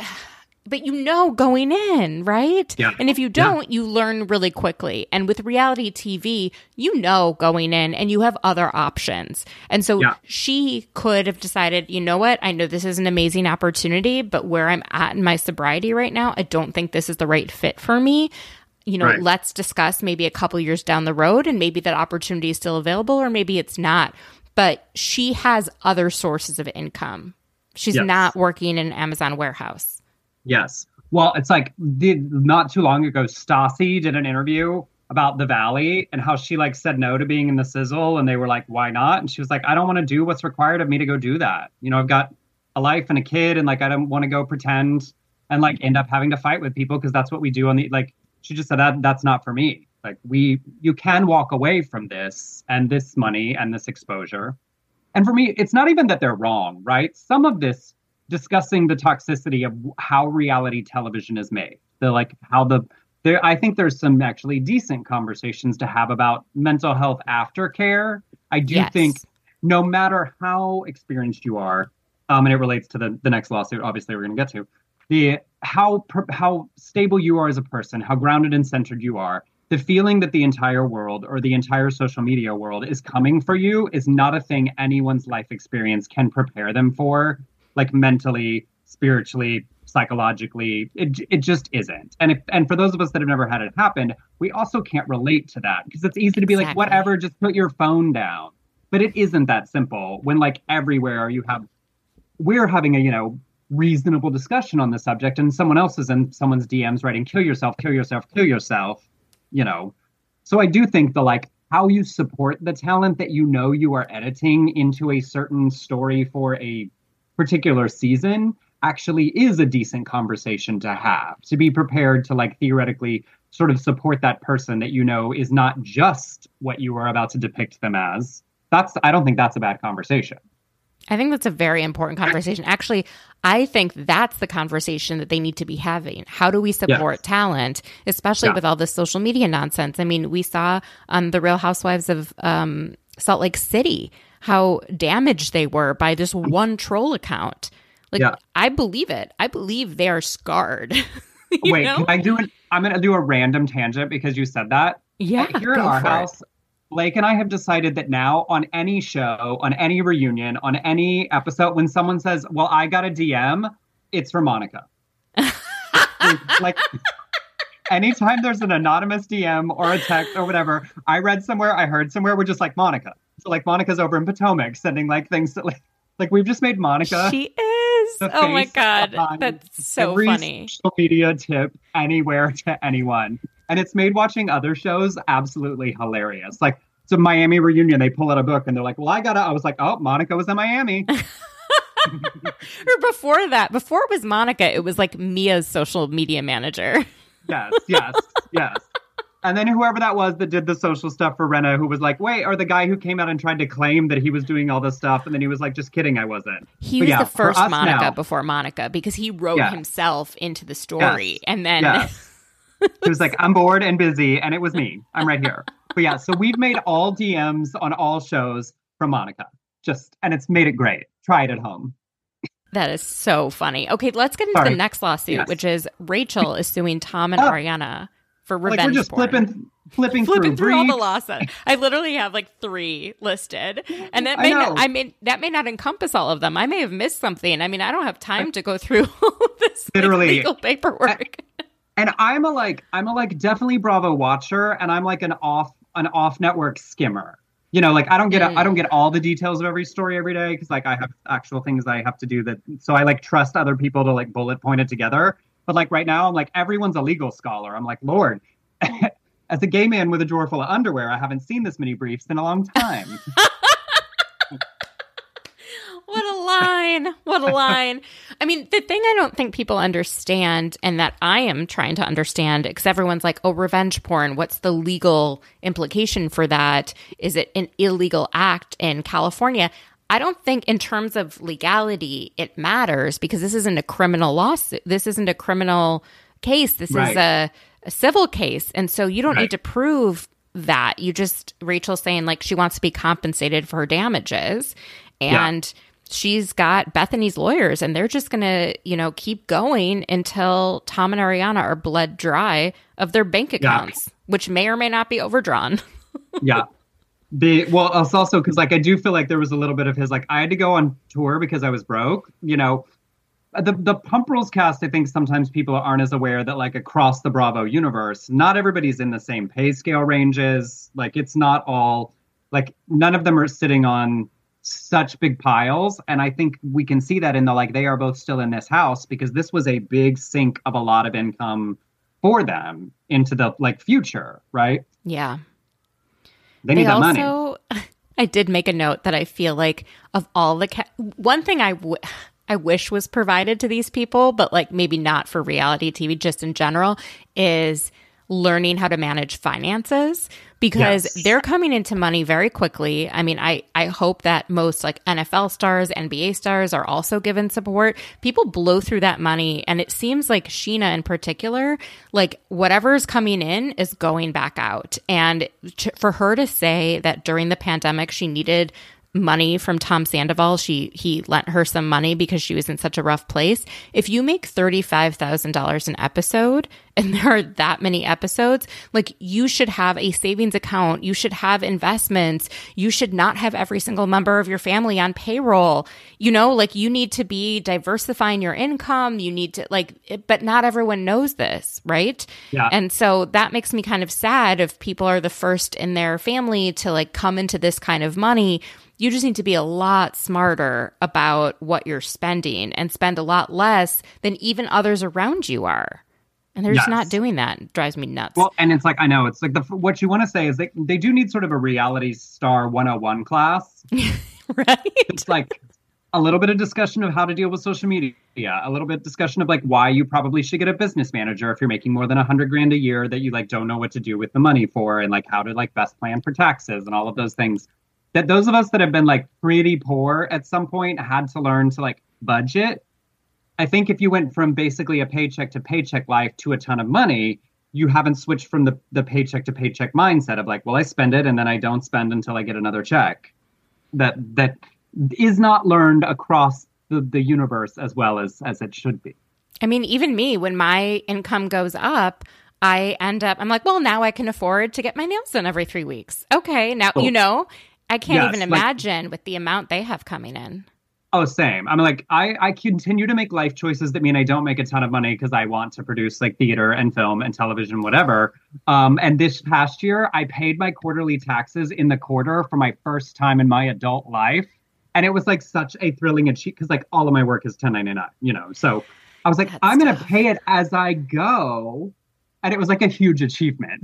Speaker 2: but you know, going in, right?
Speaker 5: Yeah.
Speaker 2: And if you don't,
Speaker 5: yeah.
Speaker 2: you learn really quickly. And with reality T V, you know, going in and you have other options. And so yeah. she could have decided, you know what? I know this is an amazing opportunity, but where I'm at in my sobriety right now, I don't think this is the right fit for me. You know, right. let's discuss maybe a couple years down the road and maybe that opportunity is still available or maybe it's not. But she has other sources of income. She's yes. not working in an Amazon warehouse.
Speaker 5: Yes. Well, it's like did, not too long ago, Stassi did an interview about the Valley and how she like said no to being in the sizzle. And they were like, why not? And she was like, I don't want to do what's required of me to go do that. You know, I've got a life and a kid and like I don't want to go pretend and like end up having to fight with people because that's what we do on the like. She just said that that's not for me. Like we, you can walk away from this and this money and this exposure. And for me, it's not even that they're wrong, right? Some of this discussing the toxicity of how reality television is made, the like how the there, I think there's some actually decent conversations to have about mental health aftercare. I do
Speaker 2: Yes.
Speaker 5: think no matter how experienced you are, um, and it relates to the, the next lawsuit, obviously we're going to get to, the how how stable you are as a person, how grounded and centered you are, the feeling that the entire world or the entire social media world is coming for you is not a thing anyone's life experience can prepare them for, like mentally, spiritually, psychologically. It it just isn't. And if and for those of us that have never had it happen, we also can't relate to that because it's easy to be like,
Speaker 2: Exactly.
Speaker 5: whatever, just put your phone down. But it isn't that simple when like everywhere you have, we're having a, you know, reasonable discussion on the subject and someone else is in someone's D Ms writing, kill yourself, kill yourself, kill yourself, you know. So I do think the like how you support the talent that you know you are editing into a certain story for a particular season actually is a decent conversation to have, to be prepared to like theoretically sort of support that person that you know is not just what you are about to depict them as. That's, I don't think that's a bad conversation.
Speaker 2: I think that's a very important conversation. Actually, I think that's the conversation that they need to be having. How do we support
Speaker 5: Yes.
Speaker 2: talent, especially
Speaker 5: Yeah.
Speaker 2: with all this social media nonsense? I mean, we saw on The Real Housewives of um, Salt Lake City how damaged they were by this one troll account. Like,
Speaker 5: Yeah.
Speaker 2: I believe it. I believe they are scarred. You
Speaker 5: Wait,
Speaker 2: know?
Speaker 5: can I do an, I'm going to do a random tangent because you said that.
Speaker 2: Yeah,
Speaker 5: Uh, Here at
Speaker 2: go
Speaker 5: our
Speaker 2: for it.
Speaker 5: house, Blake and I have decided that now on any show, on any reunion, on any episode, when someone says, well, I got a D M, it's for Monica. like, like, anytime there's an anonymous D M or a text or whatever, I read somewhere, I heard somewhere, we're just like Monica. So like Monica's over in Potomac sending like things that like, like we've just made Monica.
Speaker 2: She is.
Speaker 5: the
Speaker 2: Oh my
Speaker 5: face
Speaker 2: God.
Speaker 5: on
Speaker 2: That's so
Speaker 5: every
Speaker 2: funny.
Speaker 5: social media tip anywhere to anyone. And it's made watching other shows absolutely hilarious. Like, it's a Miami reunion. They pull out a book and they're like, well, I gotta, I was like, oh, Monica was in Miami.
Speaker 2: Or before that, before it was Monica, it was like Mia's social media manager.
Speaker 5: Yes, yes, yes. And then whoever that was that did the social stuff for Renna, who was like, wait, or the guy who came out and tried to claim that he was doing all this stuff. And then he was like, just kidding, I wasn't.
Speaker 2: He
Speaker 5: But
Speaker 2: was
Speaker 5: yeah,
Speaker 2: the
Speaker 5: for
Speaker 2: first
Speaker 5: us
Speaker 2: Monica
Speaker 5: now-
Speaker 2: before Monica because he wrote
Speaker 5: Yeah.
Speaker 2: himself into the story.
Speaker 5: Yes.
Speaker 2: And then
Speaker 5: Yes. He was like, I'm bored and busy. And it was me. I'm right here. But yeah, so we've made all D Ms on all shows from Monica. Just, and it's made it great. Try it at home.
Speaker 2: that is so funny. Okay, let's get into
Speaker 5: Sorry.
Speaker 2: the next lawsuit,
Speaker 5: Yes.
Speaker 2: which is Rachel is suing Tom and
Speaker 5: Oh.
Speaker 2: Ariana for
Speaker 5: Like
Speaker 2: revenge
Speaker 5: we're just
Speaker 2: porn.
Speaker 5: flipping, flipping,
Speaker 2: Flipping
Speaker 5: through,
Speaker 2: through all the
Speaker 5: briefs.
Speaker 2: lawsuits. I literally have like three listed. And that
Speaker 5: I
Speaker 2: may
Speaker 5: know.
Speaker 2: not, I mean that may not encompass all of them. I may have missed something. I mean, I don't have time to go through all of this like,
Speaker 5: Literally.
Speaker 2: legal paperwork.
Speaker 5: And I'm a like, I'm a like definitely Bravo watcher, and I'm like an off, an off network skimmer. You know, like I don't get,
Speaker 2: Mm.
Speaker 5: I don't get all the details of every story every day because like I have actual things I have to do that. So I like trust other people to like bullet point it together. But like right now, I'm like everyone's a legal scholar. I'm like, Lord, as a gay man with a drawer full of underwear, I haven't seen this many briefs in a long time.
Speaker 2: What a line. What a line. I mean, the thing I don't think people understand and that I am trying to understand, because everyone's like, oh, revenge porn, what's the legal implication for that? Is it an illegal act in California? I don't think in terms of legality it matters because this isn't a criminal lawsuit. This isn't a criminal case. This
Speaker 5: Right.
Speaker 2: is a, a civil case. And so you don't
Speaker 5: Right.
Speaker 2: need to prove that. You just, Rachel's saying like she wants to be compensated for her damages. And she's got Bethany's lawyers and they're just going to, you know, keep going until Tom and Ariana are bled dry of their bank accounts, which may or may not be overdrawn.
Speaker 5: Yeah. The well, it's also because like I do feel like there was a little bit of his like I had to go on tour because I was broke. You know, the the Pump Rules cast. I think sometimes people aren't as aware that like across the Bravo universe, not everybody's in the same pay scale ranges. Like it's not all like none of them are sitting on such big piles, and I think we can see that in the like they are both still in this house because this was a big sink of a lot of income for them into the like future, right?
Speaker 2: Yeah.
Speaker 5: They need
Speaker 2: They
Speaker 5: that money.
Speaker 2: also, I did make a note that I feel like of all the, ca- one thing I, w- I wish was provided to these people, but like maybe not for reality T V, just in general, is learning how to manage finances because
Speaker 5: Yes.
Speaker 2: they're coming into money very quickly. I mean, I, I hope that most like N F L stars, N B A stars are also given support. People blow through that money. And it seems like Sheena in particular, like whatever's coming in is going back out. And to, for her to say that during the pandemic, she needed money from Tom Sandoval. She he lent her some money because she was in such a rough place. If you make thirty-five thousand dollars an episode and there are that many episodes, like you should have a savings account. You should have investments. You should not have every single member of your family on payroll. You know, like you need to be diversifying your income. You need to like, it, but not everyone knows this, right?
Speaker 5: Yeah.
Speaker 2: And so that makes me kind of sad if people are the first in their family to like come into this kind of money. You just need to be a lot smarter about what you're spending and spend a lot less than even others around you are. And they're just
Speaker 5: Yes.
Speaker 2: not doing that. It drives me nuts.
Speaker 5: Well, and it's like, I know, it's like the what you want to say is they, they do need sort of a reality star one oh one class.
Speaker 2: right?
Speaker 5: It's like a little bit of discussion of how to deal with social media, a little bit of discussion of like why you probably should get a business manager if you're making more than a hundred grand a year that you like don't know what to do with the money for, and like how to like best plan for taxes and all of those things. That those of us that have been like pretty poor at some point had to learn to like budget. I think if you went from basically a paycheck to paycheck life to a ton of money, you haven't switched from the, the paycheck to paycheck mindset of like, well, I spend it and then I don't spend until I get another check. That that is not learned across the, the universe as well as, as it should be.
Speaker 2: I mean, even me, when my income goes up, I end up, I'm like, well, now I can afford to get my nails done every three weeks. Okay, now,
Speaker 5: Oh.
Speaker 2: you know, I can't
Speaker 5: Yes,
Speaker 2: even
Speaker 5: like-
Speaker 2: imagine with the amount they have coming in.
Speaker 5: Oh, same. I'm like, I, I continue to make life choices that mean I don't make a ton of money because I want to produce like theater and film and television, whatever. Um, and this past year, I paid my quarterly taxes in the quarter for my first time in my adult life. And it was like such a thrilling achievement because like all of my work is ten ninety-nine, you know? So I was like,
Speaker 2: That's
Speaker 5: I'm going to
Speaker 2: tough.
Speaker 5: pay it as I go. And it was like a huge achievement.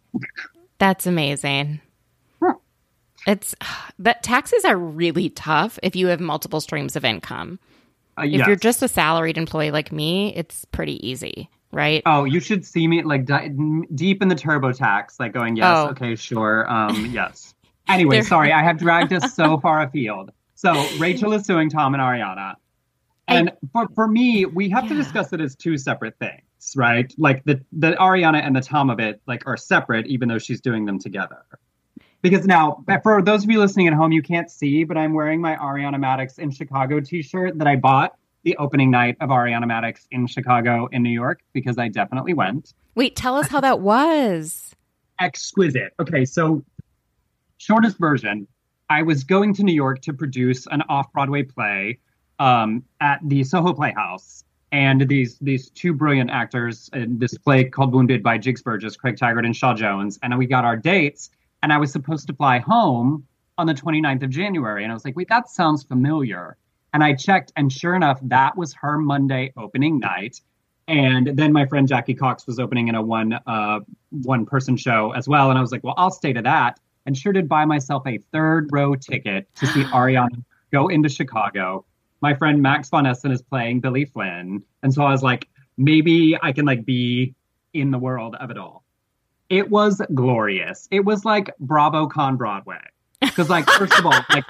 Speaker 2: That's amazing.
Speaker 5: Huh.
Speaker 2: It's, but taxes are really tough if you have multiple streams of income.
Speaker 5: Uh,
Speaker 2: If
Speaker 5: yes.
Speaker 2: you're just a salaried employee like me, it's pretty easy, right?
Speaker 5: Oh, you should see me like di- deep in the TurboTax, like going, yes,
Speaker 2: Oh.
Speaker 5: okay, sure, um, yes. Anyway,
Speaker 2: There-
Speaker 5: sorry, I have dragged us so far afield. So Rachel is suing Tom and Ariana. And for, for me, we have to
Speaker 2: Yeah.
Speaker 5: discuss it as two separate things, right? Like the, the Ariana and the Tom of it like are separate, even though she's doing them together. Because now, for those of you listening at home, you can't see, but I'm wearing my Ariana Madix in Chicago t-shirt that I bought the opening night of Ariana Madix in Chicago in New York, because I definitely went.
Speaker 2: Wait, tell us how that was.
Speaker 5: Exquisite. Okay, so shortest version, I was going to New York to produce an off-Broadway play um, at the Soho Playhouse. And these these two brilliant actors in this play called Wounded by Jigs Burgess, Craig Taggart and Shaw Jones. And we got our dates. And I was supposed to fly home on the twenty-ninth of January. And I was like, wait, that sounds familiar. And I checked, and sure enough, that was her Monday opening night. And then my friend Jackie Cox was opening in a one uh, one person show as well. And I was like, well, I'll stay to that. And sure did buy myself a third row ticket to see Ariana go into Chicago. My friend Max von Essen is playing Billy Flynn. And so I was like, maybe I can like be in the world of it all. It was glorious. It was like BravoCon Broadway. Because like, first of all, like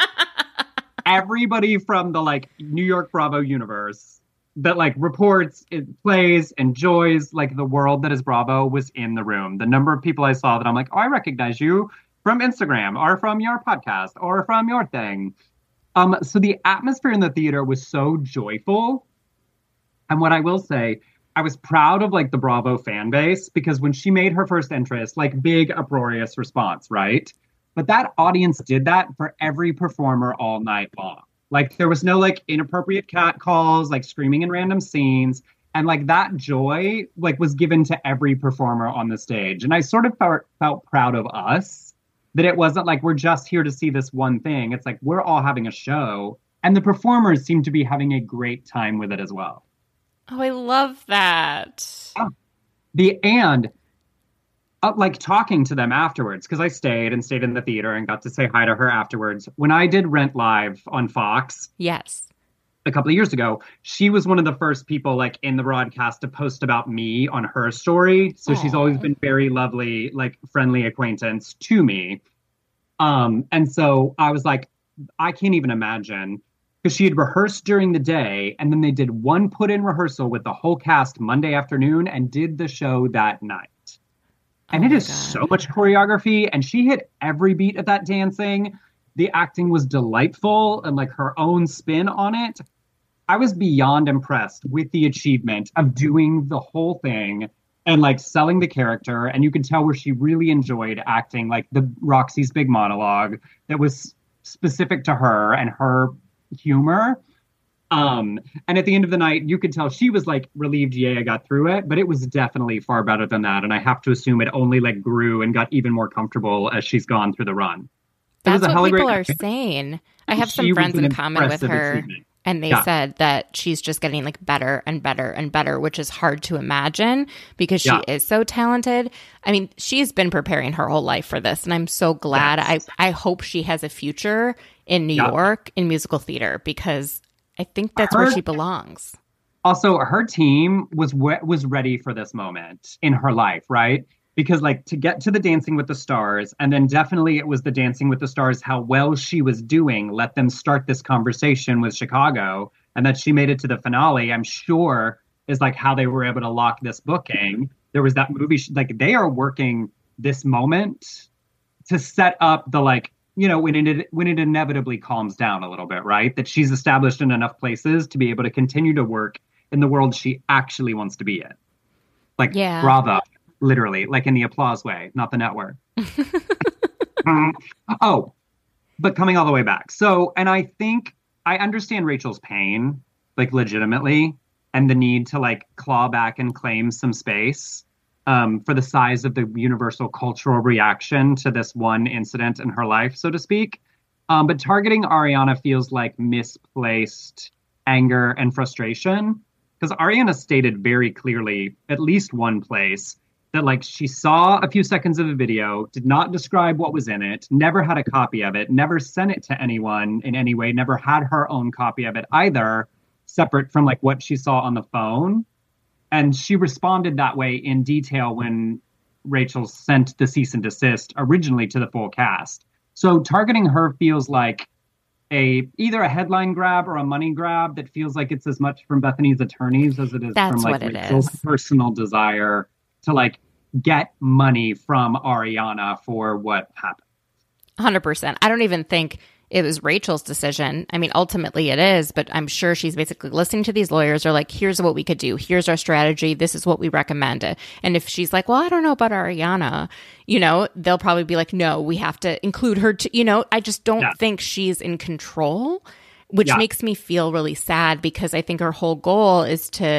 Speaker 5: everybody from the like New York Bravo universe that like reports, it plays, enjoys like the world that is Bravo was in the room. The number of people I saw that I'm like, oh, I recognize you from Instagram or from your podcast or from your thing. Um, so the atmosphere in the theater was so joyful. And what I will say, I was proud of like the Bravo fan base, because when she made her first entrance, like big uproarious response, right? But that audience did that for every performer all night long. Like there was no like inappropriate cat calls, like screaming in random scenes. And like that joy like was given to every performer on the stage. And I sort of felt, felt proud of us that it wasn't like we're just here to see this one thing. It's like we're all having a show, and the performers seem to be having a great time with it as well.
Speaker 2: Oh, I love that.
Speaker 5: The and uh, like talking to them afterwards, because I stayed and stayed in the theater and got to say hi to her afterwards. When I did Rent Live on Fox,
Speaker 2: Yes.
Speaker 5: a couple of years ago, she was one of the first people like in the broadcast to post about me on her story. So Aww. She's always been very lovely, like friendly acquaintance to me. Um, and so I was like, I can't even imagine, because she had rehearsed during the day and then they did one put in rehearsal with the whole cast Monday afternoon and did the show that night. And oh it is God. so much choreography, and she hit every beat of that dancing. The acting was delightful and like her own spin on it. I was beyond impressed with the achievement of doing the whole thing and like selling the character. And you could tell where she really enjoyed acting, like the Roxy's big monologue that was specific to her and her humor. Um, and at the end of the night, you could tell she was like relieved, yay, I got through it. But it was definitely far better than that. And I have to assume it only like grew and got even more comfortable as she's gone through the run. It
Speaker 2: That's what people are saying. I have some friends in common with her. Achievement. And they yeah. said that she's just getting like better and better and better, which is hard to imagine because she yeah. is so talented. I mean, she's been preparing her whole life for this. And I'm so glad. Yes. I, I hope she has a future in New yeah. York in musical theater, because I think that's her, where she belongs.
Speaker 5: Also, her team was was ready for this moment in her life, right? Because like to get to the Dancing with the Stars, and then definitely it was the Dancing with the Stars, how well she was doing, let them start this conversation with Chicago, and that she made it to the finale, I'm sure is like how they were able to lock this booking. There was that movie, like they are working this moment to set up the like, you know, when it when it inevitably calms down a little bit, right? That she's established in enough places to be able to continue to work in the world she actually wants to be in. Like, yeah. bravo. Literally, like in the applause way, not the network. um, oh, but coming all the way back. So, and I think I understand Rachel's pain, like legitimately, and the need to like claw back and claim some space um, for the size of the universal cultural reaction to this one incident in her life, so to speak. Um, but targeting Ariana feels like misplaced anger and frustration, because Ariana stated very clearly, at least one place, that like she saw a few seconds of a video, did not describe what was in it, never had a copy of it, never sent it to anyone in any way, never had her own copy of it either, separate from like what she saw on the phone. And she responded that way in detail when Rachel sent the cease and desist originally to the full cast. So targeting her feels like a either a headline grab or a money grab that feels like it's as much from Bethany's attorneys as it is
Speaker 2: That's
Speaker 5: from like
Speaker 2: what it
Speaker 5: Rachel's
Speaker 2: is.
Speaker 5: personal desire to like get money from Ariana for what happened.
Speaker 2: one hundred percent. I don't even think it was Rachel's decision. I mean, ultimately it is, but I'm sure she's basically listening to these lawyers. They're like, here's what we could do. Here's our strategy. This is what we recommend. And if she's like, well, I don't know about Ariana, you know, they'll probably be like, no, we have to include her to, you know, I just don't yeah. think she's in control, which yeah. makes me feel really sad, because I think her whole goal is to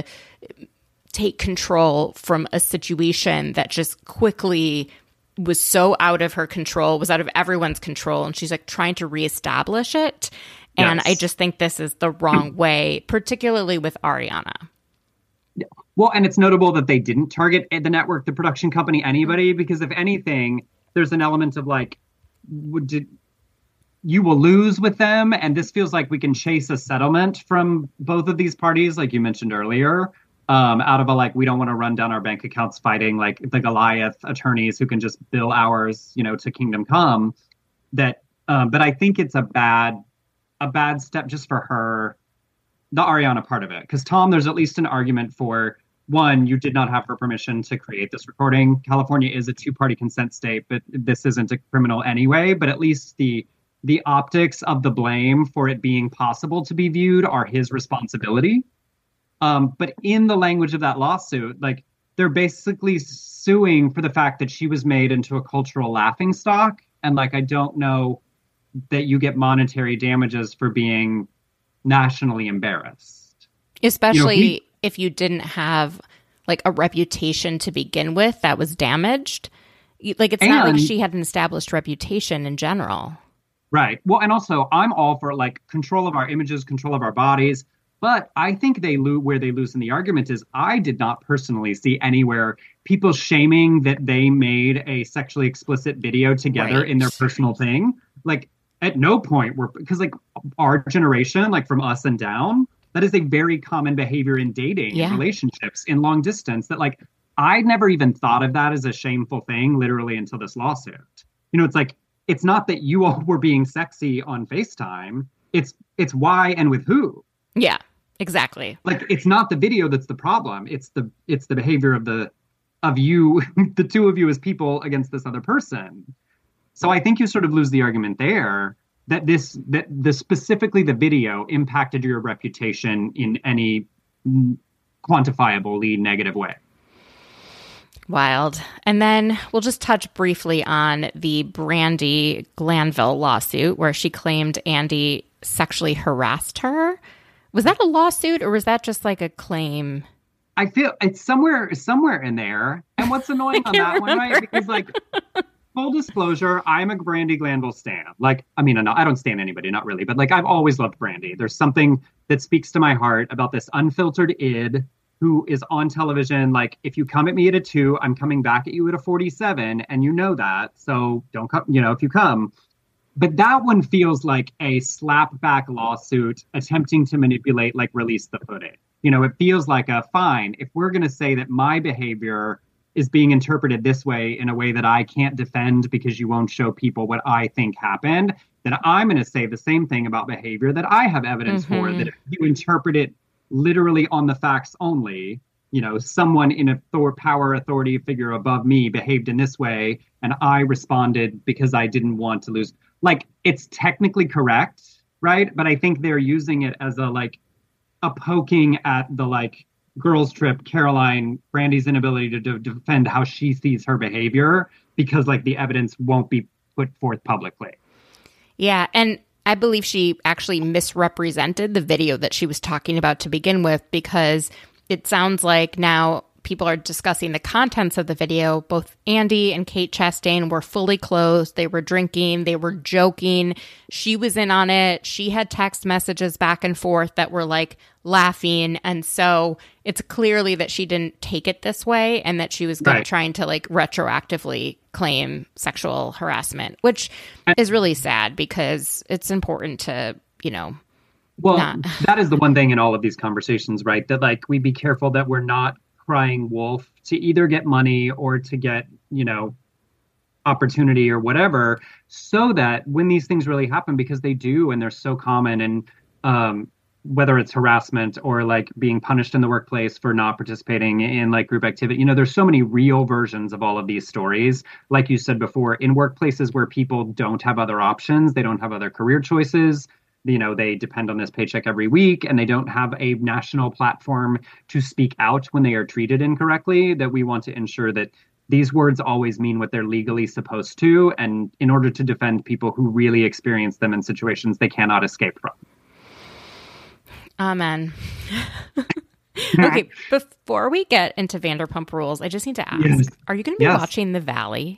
Speaker 2: take control from a situation that just quickly was so out of her control, was out of everyone's control. And she's like trying to reestablish it. And yes. I just think this is the wrong way, particularly with Ariana.
Speaker 5: Yeah. Well, and it's notable that they didn't target the network, the production company, anybody, because if anything, there's an element of like, would did, you will lose with them. And this feels like we can chase a settlement from both of these parties, like you mentioned earlier. Um, out of a, like, we don't want to run down our bank accounts fighting like the Goliath attorneys who can just bill hours, you know, to Kingdom Come. That, um, but I think it's a bad, a bad step just for her, the Ariana part of it. Because Tom, there's at least an argument for, one, you did not have her permission to create this recording. California is a two-party consent state, but this isn't a criminal anyway. But at least the the optics of the blame for it being possible to be viewed are his responsibility. Um, but in the language of that lawsuit, like they're basically suing for the fact that she was made into a cultural laughingstock. And like, I don't know that you get monetary damages for being nationally embarrassed.
Speaker 2: Especially, you know, we,
Speaker 5: if
Speaker 2: you didn't have like a reputation to begin with that was damaged. Like, it's and, not like she had an established reputation in general.
Speaker 5: Right. Well, and also I'm all for like control of our images, control of our bodies. But I think they lose where they lose in the argument is I did not personally see anywhere people shaming that they made a sexually explicit video together right. in their personal thing. Like at no point were, because like our generation, like from us and down, That is a very common behavior in dating,
Speaker 2: Yeah.
Speaker 5: in relationships, in long distance, that like, I never even thought of that as a shameful thing, literally until this lawsuit. You know, it's like, it's not that you all were being sexy on FaceTime. It's, it's why and with who.
Speaker 2: Yeah, exactly.
Speaker 5: Like, it's not the video that's the problem. It's the, it's the behavior of the, of you, the two of you as people against this other person. So I think you sort of lose the argument there that this, that the specifically the video impacted your reputation in any quantifiably negative way.
Speaker 2: Wild. And then we'll just touch briefly on the Brandi Glanville lawsuit where she claimed Andy sexually harassed her. Was that a lawsuit or was that just like a claim?
Speaker 5: I feel it's somewhere somewhere in there. And what's annoying on that
Speaker 2: remember.
Speaker 5: one, right? Because like, full disclosure, I'm a Brandi Glanville stan. Like, I mean, I don't stan anybody, not really, but like, I've always loved Brandi. There's something that speaks to my heart about this unfiltered id who is on television. Like, if you come at me at a two, I'm coming back at you at a forty-seven, and you know that. So don't come, you know, if you come. But that one feels like a slapback lawsuit attempting to manipulate, like, release the footage. You know, it feels like a fine. If we're going to say that my behavior is being interpreted this way in a way that I can't defend because you won't show people what I think happened, then I'm going to say the same thing about behavior that I have evidence
Speaker 2: Mm-hmm.
Speaker 5: for, that if you interpret it literally on the facts only, you know, someone in a Thor power authority figure above me behaved in this way, and I responded because I didn't want to lose. Like, it's technically correct, right? But I think they're using it as a, like, a poking at the, like, girls trip Caroline, Brandi's inability to de- defend how she sees her behavior because, like, the evidence won't be put forth publicly.
Speaker 2: Yeah, and I believe she actually misrepresented the video that she was talking about to begin with, because it sounds like now people are discussing the contents of the video. Both Andy and Kate Chastain were fully clothed. They were drinking. They were joking. She was in on it. She had text messages back and forth that were like laughing. And so it's clearly that she didn't take it this way and that she was gonna,
Speaker 5: Right.
Speaker 2: trying to like retroactively claim sexual harassment, which is really sad because it's important to, you know,
Speaker 5: Well,
Speaker 2: Not.
Speaker 5: that is the one thing in all of these conversations, right? That, like, we be careful that we're not crying wolf to either get money or to get, you know, opportunity or whatever, so that when these things really happen, because they do, and they're so common, and um, whether it's harassment or like being punished in the workplace for not participating in like group activity, you know, there's so many real versions of all of these stories. Like you said before, in workplaces where people don't have other options, they don't have other career choices, you know, they depend on this paycheck every week, and they don't have a national platform to speak out when they are treated incorrectly, that we want to ensure that these words always mean what they're legally supposed to, and in order to defend people who really experience them in situations they cannot escape from.
Speaker 2: Amen. Okay, before we get into Vanderpump Rules, I just need to ask,
Speaker 5: Yes.
Speaker 2: are you going to be
Speaker 5: Yes.
Speaker 2: watching The Valley?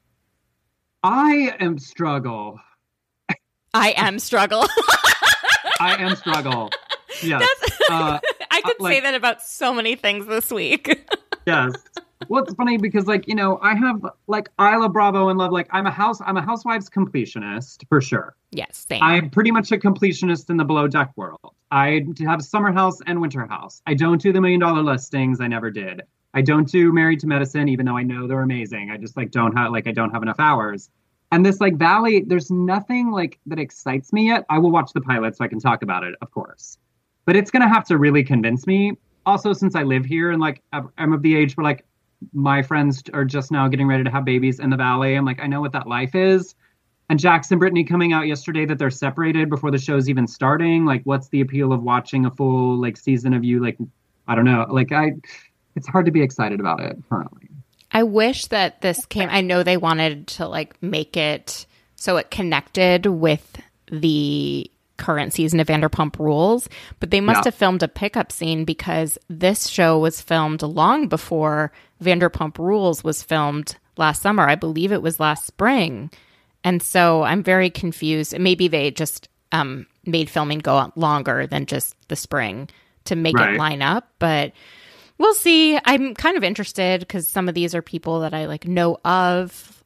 Speaker 5: I am struggle.
Speaker 2: I am struggle.
Speaker 5: I am struggle. Yes. Uh,
Speaker 2: I could
Speaker 5: like-
Speaker 2: say that about so many things this week.
Speaker 5: yes. Well, it's funny because, like, you know, I have, like, I love Bravo and love, like, I'm a house, I'm a housewives completionist for sure.
Speaker 2: Yes, same.
Speaker 5: I'm pretty much a completionist in the below deck world. I have Summer House and Winter House. I don't do the million dollar listings. I never did. I don't do Married to Medicine, even though I know they're amazing. I just, like, don't have, like, I don't have enough hours. And this, like, Valley, there's nothing, like, that excites me yet. I will watch the pilot so I can talk about it, of course. But it's going to have to really convince me. Also, since I live here and, like, I'm of the age where, like, my friends are just now getting ready to have babies in the Valley. I'm like, I know what that life is. And Jax and Brittany coming out yesterday that they're separated before the show's even starting. Like, what's the appeal of watching a full, like, season of you? Like, I don't know. Like, I, it's hard to be excited about it currently.
Speaker 2: I wish that this came, I know they wanted to like make it so it connected with the current season of Vanderpump Rules, but they must
Speaker 5: Yeah.
Speaker 2: have filmed a pickup scene because this show was filmed long before Vanderpump Rules was filmed last summer. I believe it was last spring. And so I'm very confused. Maybe they just um, made filming go on longer than just the spring to make
Speaker 5: Right.
Speaker 2: it line up, but we'll see. I'm kind of interested because some of these are people that I like know of.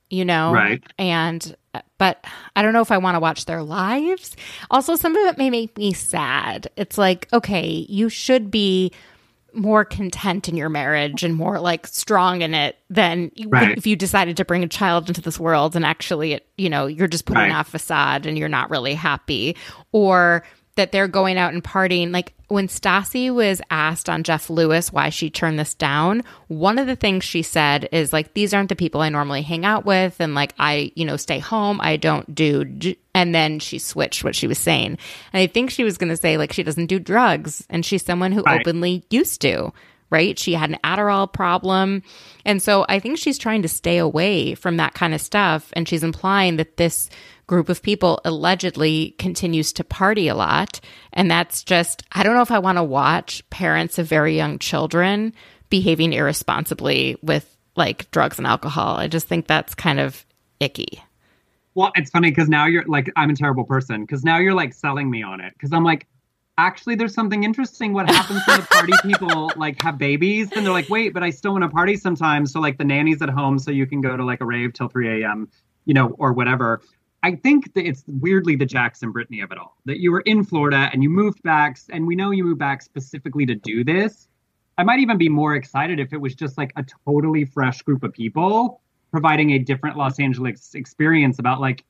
Speaker 2: you know?
Speaker 5: Right.
Speaker 2: And, but I don't know if I want to watch their lives. Also, some of it may make me sad. It's like, okay, you should be more content in your marriage and more like strong in it than you,
Speaker 5: right.
Speaker 2: if you decided to bring a child into this world and actually, it, you know, you're just putting
Speaker 5: right.
Speaker 2: on a facade and you're not really happy, or that they're going out and partying. Like when Stassi was asked on Jeff Lewis why she turned this down, one of the things she said is like, these aren't the people I normally hang out with. And like, I, you know, stay home. I don't do. And then she switched what she was saying. And I think she was going to say like, she doesn't do drugs. And she's someone who
Speaker 5: right.
Speaker 2: openly used to, right? She had an Adderall problem. And so I think she's trying to stay away from that kind of stuff. And she's implying that this group of people allegedly continues to party a lot. And that's just, I don't know if I want to watch parents of very young children behaving irresponsibly with like drugs and alcohol. I just think that's kind of icky.
Speaker 5: Well, it's funny because now you're like, I'm a terrible person because now you're like selling me on it. Because I'm like, actually, there's something interesting. What happens when the party people like have babies? And they're like, wait, but I still want to party sometimes. So like the nanny's at home so you can go to like a rave till three a.m., you know, or whatever. I think that it's weirdly the Jackson Brittany of it all, that you were in Florida and you moved back, and we know you moved back specifically to do this. I might even be more excited if it was just like a totally fresh group of people providing a different Los Angeles experience about like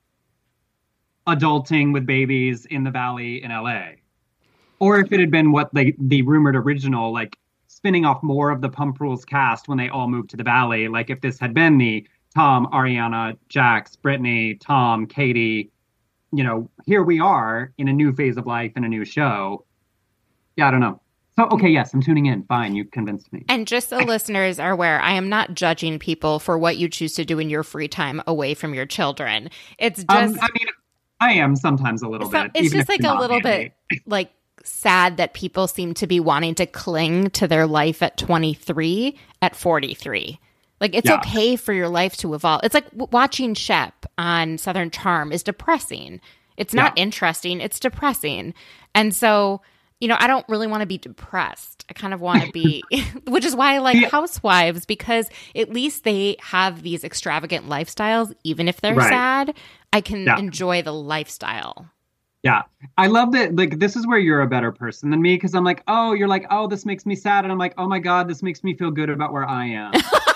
Speaker 5: adulting with babies in the Valley in L A. Or if it had been what they, the rumored original, like spinning off more of the Pump Rules cast when they all moved to the Valley. Like if this had been the Tom, Ariana, Jax, Brittany, Tom, Katie, you know, here we are in a new phase of life and a new show. Yeah, I don't know. So, okay, yes, I'm tuning in. Fine, you convinced me.
Speaker 2: And just so listeners are aware, I am not judging people for what you choose to do in your free time away from your children. It's just...
Speaker 5: Um, I mean, I am sometimes a little
Speaker 2: so
Speaker 5: bit.
Speaker 2: It's
Speaker 5: even
Speaker 2: just
Speaker 5: if
Speaker 2: like a little
Speaker 5: me.
Speaker 2: bit like sad that people seem to be wanting to cling to their life at twenty-three at forty-three. Like, it's
Speaker 5: yeah.
Speaker 2: okay for your life to evolve. It's like w- watching Shep on Southern Charm is depressing. It's not
Speaker 5: yeah.
Speaker 2: interesting. It's depressing. And so, you know, I don't really want to be depressed. I kind of want to be, which is why I like yeah. Housewives, because at least they have these extravagant lifestyles. Even if they're
Speaker 5: right.
Speaker 2: sad, I can
Speaker 5: yeah.
Speaker 2: enjoy the lifestyle.
Speaker 5: Yeah. I love that. Like, this is where you're a better person than me, because I'm like, oh, you're like, oh, this makes me sad. And I'm like, oh my God, this makes me feel good about where I am.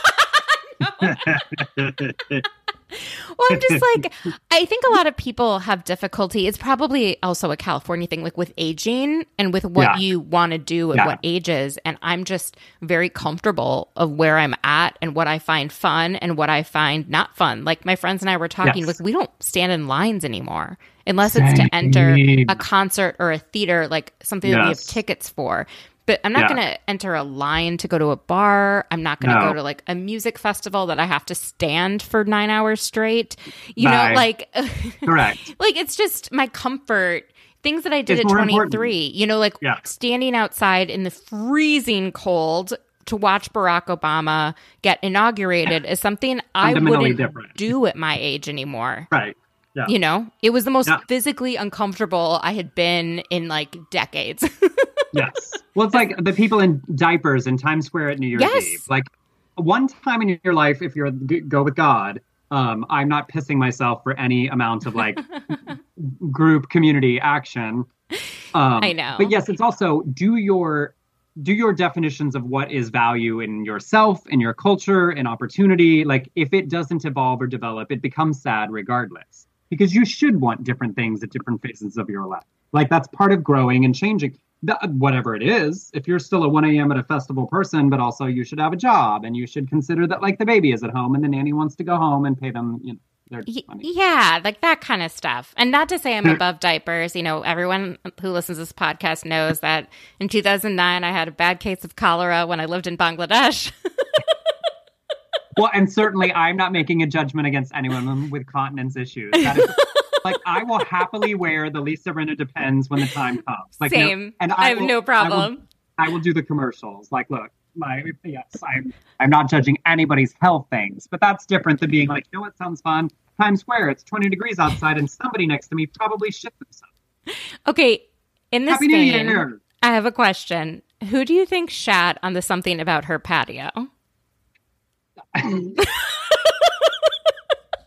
Speaker 2: Well, I'm just like, I think a lot of people have difficulty. It's probably also a California thing, like with aging and with what
Speaker 5: yeah.
Speaker 2: you want to do at
Speaker 5: yeah.
Speaker 2: what ages. And I'm just very comfortable of where I'm at and what I find fun and what I find not fun. Like my friends and I were talking,
Speaker 5: yes.
Speaker 2: like we don't stand in lines anymore unless it's to enter a concert or a theater, like something yes. that we have tickets for. But I'm not yeah. going to enter a line to go to a bar. I'm not going to
Speaker 5: no.
Speaker 2: go to like a music festival that I have to stand for nine hours straight. You
Speaker 5: Bye.
Speaker 2: know, like,
Speaker 5: correct.
Speaker 2: Like it's just my comfort. Things that I did
Speaker 5: it's
Speaker 2: at twenty-three,
Speaker 5: important.
Speaker 2: You know, like
Speaker 5: yeah.
Speaker 2: standing outside in the freezing cold to watch Barack Obama get inaugurated is something I wouldn't
Speaker 5: different.
Speaker 2: do at my age anymore.
Speaker 5: Right. Yeah.
Speaker 2: You know, it was the most
Speaker 5: yeah.
Speaker 2: physically uncomfortable I had been in like decades.
Speaker 5: Yes. Well, it's like the people in diapers in Times Square at New Year's
Speaker 2: yes.
Speaker 5: Eve. Like one time in your life, if you're go with God, um, I'm not pissing myself for any amount of like group community action. Um,
Speaker 2: I know.
Speaker 5: But yes, it's also do your do your definitions of what is value in yourself, in your culture, in opportunity. Like if it doesn't evolve or develop, it becomes sad regardless, because you should want different things at different phases of your life. Like that's part of growing and changing. Whatever it is, if you're still a one a.m. at a festival person, but also you should have a job and you should consider that like the baby is at home and the nanny wants to go home and pay them, you know, their money.
Speaker 2: Yeah, like that kind of stuff. And not to say I'm above diapers. You know, everyone who listens to this podcast knows that in two thousand nine, I had a bad case of cholera when I lived in Bangladesh.
Speaker 5: Well, and certainly I'm not making a judgment against anyone with continence issues. That is, like, I will happily wear the Lisa Rinna Depends when the time comes. Like,
Speaker 2: Same.
Speaker 5: You know, and I,
Speaker 2: I have
Speaker 5: will,
Speaker 2: no problem.
Speaker 5: I will, I will do the commercials. Like, look, my yes, I'm I'm not judging anybody's health things, but that's different than being like, you know what sounds fun? Times Square, it's twenty degrees outside, and somebody next to me probably shit themselves.
Speaker 2: Okay, in this
Speaker 5: Happy New
Speaker 2: vein,
Speaker 5: Year.
Speaker 2: I have a question. Who do you think shat on the something about her patio?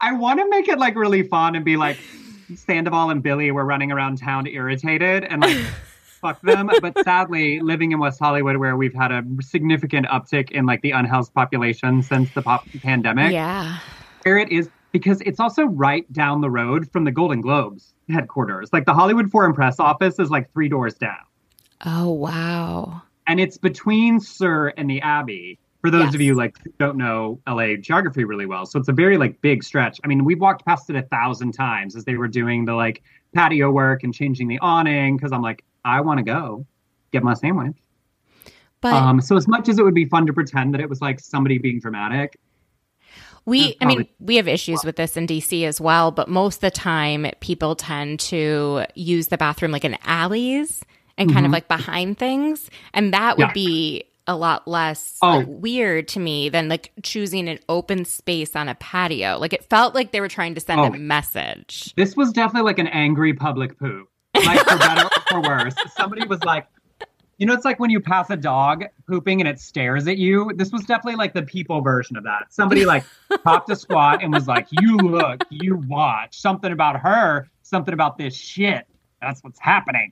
Speaker 5: I want to make it like really fun and be like, Sandoval and Billy were running around town irritated and like, fuck them. But sadly, living in West Hollywood, where we've had a significant uptick in like the unhoused population since the pop- pandemic.
Speaker 2: Yeah.
Speaker 5: Where it is, because it's also right down the road from the Golden Globes headquarters. Like the Hollywood Foreign Press office is like three doors down.
Speaker 2: Oh, wow.
Speaker 5: And it's between Sur and the Abbey. For those
Speaker 2: Yes.
Speaker 5: of you like who don't know L A geography really well. So it's a very like big stretch. I mean, we've walked past it a thousand times as they were doing the like patio work and changing the awning. Cause I'm like, I want to go get my sandwich.
Speaker 2: But
Speaker 5: Um, so as much as it would be fun to pretend that it was like somebody being dramatic.
Speaker 2: we, I
Speaker 5: probably-
Speaker 2: mean, we have issues with this in D C as well, but most of the time people tend to use the bathroom like in alleys and kind of like behind things. And that would
Speaker 5: Yeah.
Speaker 2: be a lot less
Speaker 5: Oh.
Speaker 2: like, weird to me than like choosing an open space on a patio. Like it felt like they were trying to send
Speaker 5: Oh.
Speaker 2: a message.
Speaker 5: This was definitely like an angry public poop. Like for better or for worse. Somebody was like, you know, it's like when you pass a dog pooping and it stares at you. This was definitely like the people version of that. Somebody like popped a squat and was like, you look, you watch. Something about her, something about this shit. That's what's happening.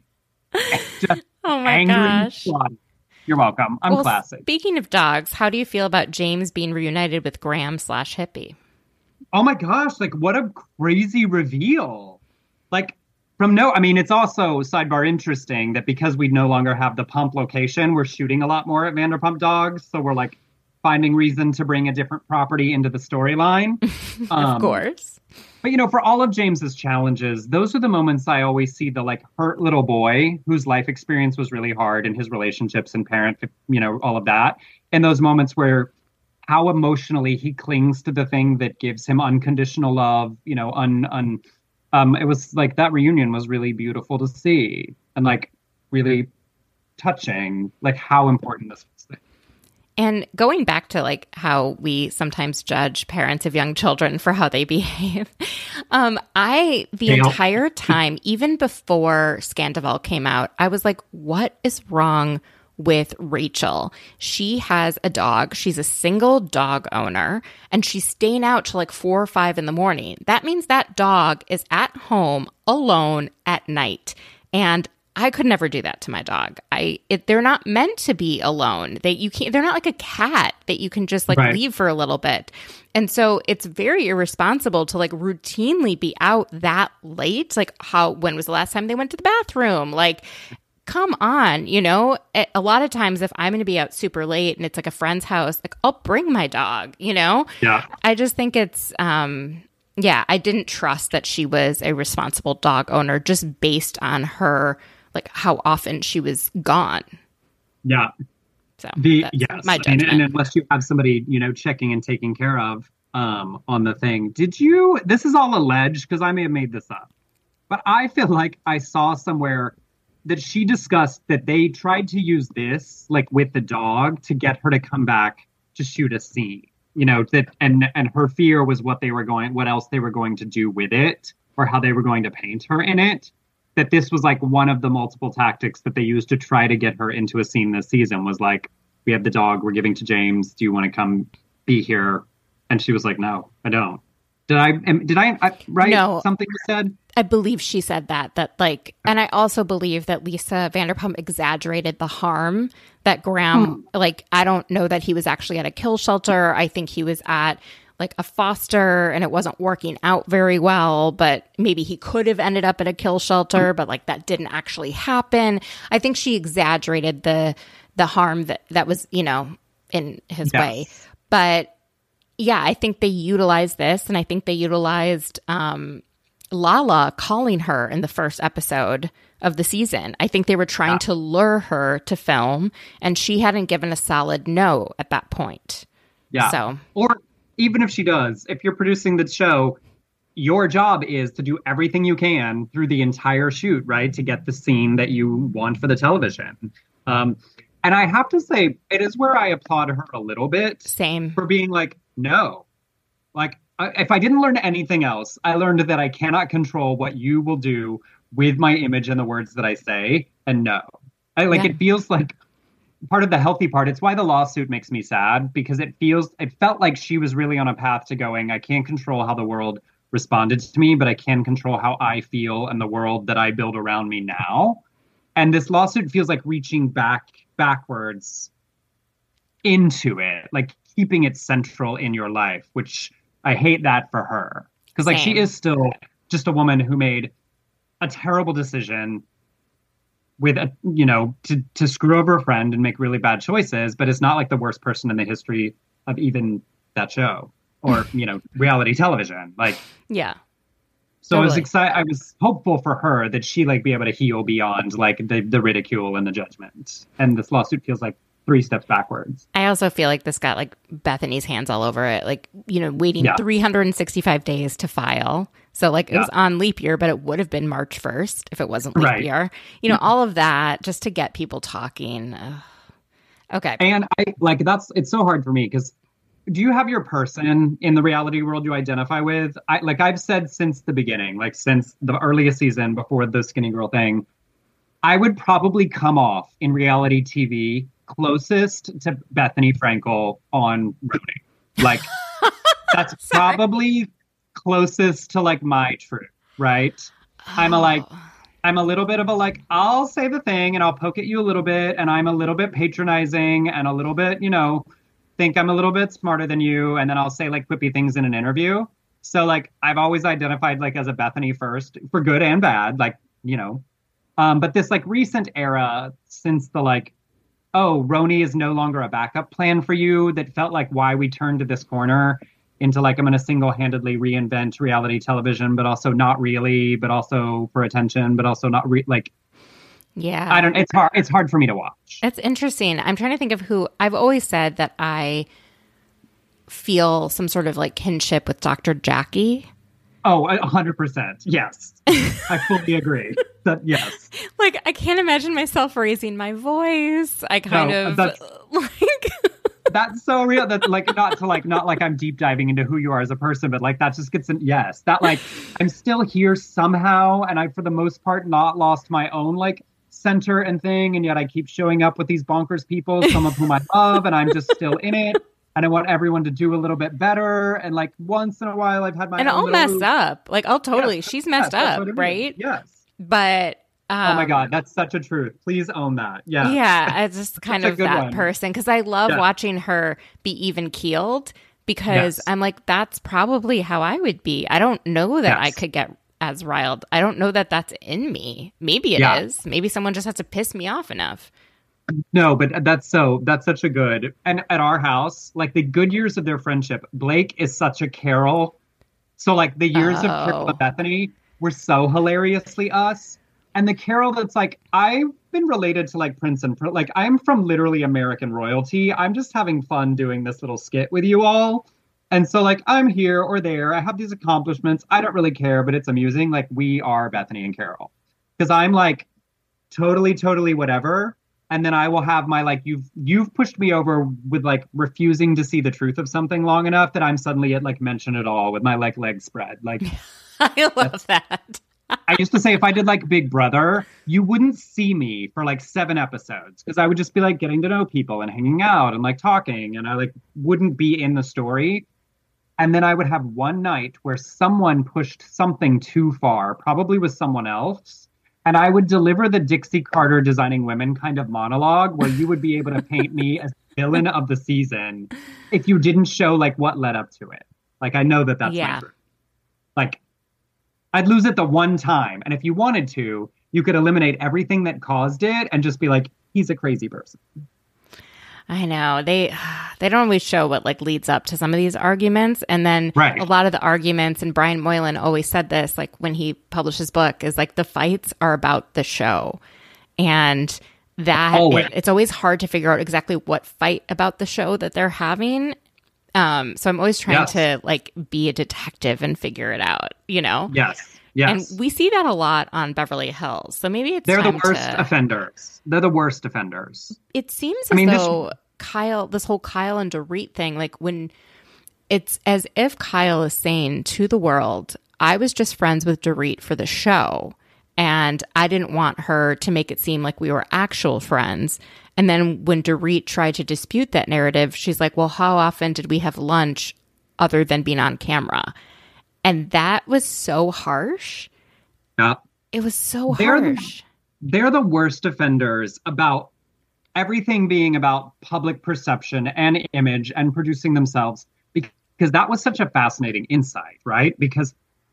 Speaker 5: Just
Speaker 2: Oh my
Speaker 5: angry
Speaker 2: gosh.
Speaker 5: squat. You're welcome. I'm
Speaker 2: Well,
Speaker 5: classic.
Speaker 2: speaking of dogs, how do you feel about James being reunited with Graham slash Hippie?
Speaker 5: Oh my gosh, like what a crazy reveal. Like from no, I mean, it's also sidebar interesting that because we no longer have the pump location, we're shooting a lot more at Vanderpump Dogs. So we're like finding reason to bring a different property into the storyline. Um,
Speaker 2: Of course.
Speaker 5: But, you know, for all of James's challenges, those are the moments I always see the like hurt little boy whose life experience was really hard and his relationships and parent, you know, all of that. And those moments where how emotionally he clings to the thing that gives him unconditional love, you know, un, un, um, it was like that reunion was really beautiful to see and like really touching, like how important this was.
Speaker 2: And going back to like how we sometimes judge parents of young children for how they behave, um, I the
Speaker 5: Yeah.
Speaker 2: entire time, even before Scandival came out, I was like, "What is wrong with Rachel? She has a dog. She's a single dog owner, and she's staying out till like four or five in the morning. That means that dog is at home alone at night, and." I could never do that to my dog. I it, they're not meant to be alone. They you can't. They're not like a cat that you can just like
Speaker 5: Right.
Speaker 2: leave for a little bit. And so it's very irresponsible to like routinely be out that late. Like how when was the last time they went to the bathroom? Like come on, you know. A, a lot of times if I'm going to be out super late and it's like a friend's house, like I'll bring my dog. You know.
Speaker 5: Yeah.
Speaker 2: I just think it's um yeah. I didn't trust that she was a responsible dog owner just based on her. Like how often she was gone.
Speaker 5: Yeah.
Speaker 2: So
Speaker 5: The
Speaker 2: that's
Speaker 5: yes,
Speaker 2: my
Speaker 5: I mean,
Speaker 2: judgment.
Speaker 5: and unless you have somebody, you know, checking and taking care of um, on the thing. Did you? This is all alleged because I may have made this up, but I feel like I saw somewhere that she discussed that they tried to use this, like with the dog, to get her to come back to shoot a scene. You know that, and and her fear was what they were going, what else they were going to do with it, or how they were going to paint her in it. That this was like one of the multiple tactics that they used to try to get her into a scene this season was like, we have the dog we're giving to James. Do you want to come be here? And she was like, no, I don't. Did I, am, did I, I write
Speaker 2: No.
Speaker 5: something you said?
Speaker 2: I believe she said that, that like, and I also believe that Lisa Vanderpump exaggerated the harm that Graham, like, I don't know that he was actually at a kill shelter. I think he was at like a foster and it wasn't working out very well, but maybe he could have ended up at a kill shelter, but like that didn't actually happen. I think she exaggerated the, the harm that, that was, you know, in his
Speaker 5: Yes.
Speaker 2: way. But yeah, I think they utilized this and I think they utilized, um, Lala calling her in the first episode of the season. I think they were trying
Speaker 5: Yeah.
Speaker 2: to lure her to film, and she hadn't given a solid no at that point.
Speaker 5: Yeah.
Speaker 2: So,
Speaker 5: Or even if she does, if you're producing the show, your job is to do everything you can through the entire shoot, right? To get the scene that you want for the television. Um, and I have to say, it is where I applaud her a little bit
Speaker 2: same.
Speaker 5: for being like, no. Like, I, if I didn't learn anything else, I learned that I cannot control what you will do with my image and the words that I say. And no. I, like,
Speaker 2: Yeah.
Speaker 5: it feels like part of the healthy part. It's why the lawsuit makes me sad, because it feels it felt like she was really on a path to going, I can't control how the world responded to me, but I can control how I feel and the world that I build around me now. And this lawsuit feels like reaching back backwards into it, like keeping it central in your life, which I hate that for her. Because like
Speaker 2: Same.
Speaker 5: she is still just a woman who made a terrible decision with a, you know, to, to screw over a friend and make really bad choices, but it's not like the worst person in the history of even that show or, you know, reality television. Like,
Speaker 2: Yeah.
Speaker 5: so I was
Speaker 2: Totally.
Speaker 5: excited. I was hopeful for her that she like be able to heal beyond like the, the ridicule and the judgment. And this lawsuit feels like three steps backwards.
Speaker 2: I also feel like this got like Bethany's hands all over it. Like, you know, waiting
Speaker 5: Yeah.
Speaker 2: three hundred sixty-five days to file. So like it
Speaker 5: Yeah.
Speaker 2: was on leap year, but it would have been March first if it wasn't leap
Speaker 5: Right.
Speaker 2: year. You know, all of that just to get people talking. Ugh. Okay.
Speaker 5: And I like that's it's so hard for me because do you have your person in the reality world you identify with? I like I've said since the beginning, like since the earliest season before the skinny girl thing, I would probably come off in reality T V closest to Bethany Frankel on Roni. Like that's probably closest to like my truth, right? I'm a like I'm a little bit of a like, I'll say the thing and I'll poke at you a little bit. And I'm a little bit patronizing and a little bit, you know, think I'm a little bit smarter than you. And then I'll say like quippy things in an interview. So like, I've always identified like as a Bethany first for good and bad, like, you know, um, but this like recent era since the like, oh, Roni is no longer a backup plan for you, that felt like why we turned to this corner into like, I'm going to single-handedly reinvent reality television, but also not really, but also for attention, but also not re- like,
Speaker 2: Yeah.
Speaker 5: I don't, it's hard, it's hard for me to watch.
Speaker 2: It's interesting. I'm trying to think of who I've always said that I feel some sort of like kinship with Doctor Jackie.
Speaker 5: Oh, a hundred percent. Yes. I fully agree. That, yes.
Speaker 2: Like, I can't imagine myself raising my voice. I kind
Speaker 5: No,
Speaker 2: of
Speaker 5: that's-
Speaker 2: like,
Speaker 5: That's so real. That like, not to like, not like I'm deep diving into who you are as a person, but like, that just gets in, yes, that like, I'm still here somehow. And I, for the most part, not lost my own like center and thing. And yet I keep showing up with these bonkers people, some of whom I love, and I'm just still in it. And I want everyone to do a little bit better. And like once in a while, I've had my
Speaker 2: and
Speaker 5: own
Speaker 2: I'll
Speaker 5: little
Speaker 2: mess
Speaker 5: oops.
Speaker 2: up. Like, I'll totally,
Speaker 5: Yes,
Speaker 2: she's
Speaker 5: yes,
Speaker 2: messed
Speaker 5: that's
Speaker 2: up,
Speaker 5: what I mean.
Speaker 2: right?
Speaker 5: Yes.
Speaker 2: But, um,
Speaker 5: Oh my God, that's such a truth. Please own that. Yeah.
Speaker 2: yeah, it's just kind
Speaker 5: Such a
Speaker 2: of
Speaker 5: good
Speaker 2: that
Speaker 5: one.
Speaker 2: person. Cause I love
Speaker 5: Yeah.
Speaker 2: watching her be even keeled because
Speaker 5: Yes.
Speaker 2: I'm like, that's probably how I would be. I don't know that I
Speaker 5: Yes.
Speaker 2: could get as riled. I don't know that that's in me. Maybe it
Speaker 5: Yeah.
Speaker 2: is. Maybe someone just has to piss me off enough.
Speaker 5: No, but that's so, that's such a good, and at our house, like the good years of their friendship, Blake is such a Carol. So like the years of Carol
Speaker 2: Oh.
Speaker 5: and Bethany were so hilariously us. And the Carol that's like, I've been related to like Prince and Pr- like, I'm from literally American royalty. I'm just having fun doing this little skit with you all. And so like, I'm here or there. I have these accomplishments. I don't really care, but it's amusing. Like we are Bethany and Carol. Because I'm like totally, totally whatever. And then I will have my like, you've you've pushed me over with like refusing to see the truth of something long enough that I'm suddenly at like mention it all with my like legs spread. Like
Speaker 2: I love that.
Speaker 5: I used to say if I did like Big Brother, you wouldn't see me for like seven episodes because I would just be like getting to know people and hanging out and like talking, and I like wouldn't be in the story. And then I would have one night where someone pushed something too far, probably with someone else. And I would deliver the Dixie Carter Designing Women kind of monologue where you would be able to paint me as villain of the season if you didn't show like what led up to it. Like, I know that that's
Speaker 2: Yeah.
Speaker 5: my truth. Like, I'd lose it the one time. And if you wanted to, you could eliminate everything that caused it and just be like, he's a crazy person.
Speaker 2: I know. They they don't always show what like leads up to some of these arguments. And then
Speaker 5: Right.
Speaker 2: a lot of the arguments, and Brian Moylan always said this, like when he published his book, is like the fights are about the show. And that
Speaker 5: Always.
Speaker 2: it- it's always hard to figure out exactly what fight about the show that they're having. Um, so I'm always trying
Speaker 5: Yes.
Speaker 2: to like be a detective and figure it out, you know?
Speaker 5: Yes. Yes.
Speaker 2: And we see that a lot on Beverly Hills. So maybe it's
Speaker 5: They're the
Speaker 2: time
Speaker 5: worst
Speaker 2: to...
Speaker 5: offenders. They're the worst offenders.
Speaker 2: It seems as
Speaker 5: I mean, this-
Speaker 2: though Kyle, this whole Kyle and Dorit thing, like when it's as if Kyle is saying to the world, I was just friends with Dorit for the show. And I didn't want her to make it seem like we were actual friends. And then when Dorit tried to dispute that narrative, she's like, well, how often did we have lunch other than being on camera? And that was so harsh.
Speaker 5: Yeah.
Speaker 2: It was so
Speaker 5: they're
Speaker 2: harsh.
Speaker 5: The, they're the worst offenders about everything being about public perception and image and producing themselves, because that was such a fascinating insight, right? Because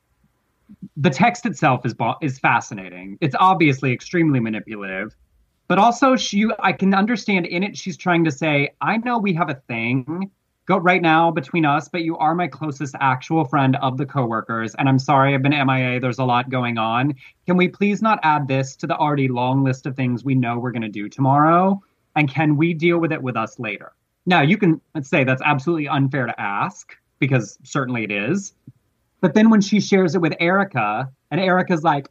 Speaker 5: the text itself is is fascinating. It's obviously extremely manipulative, but also she, I can understand in it, she's trying to say, I know we have a thing go right now between us, but you are my closest actual friend of the coworkers. And I'm sorry, I've been M I A. There's a lot going on. Can we please not add this to the already long list of things we know we're going to do tomorrow? And can we deal with it with us later? Now, you can say that's absolutely unfair to ask, because certainly it is. But then when she shares it with Erica, and Erica's like,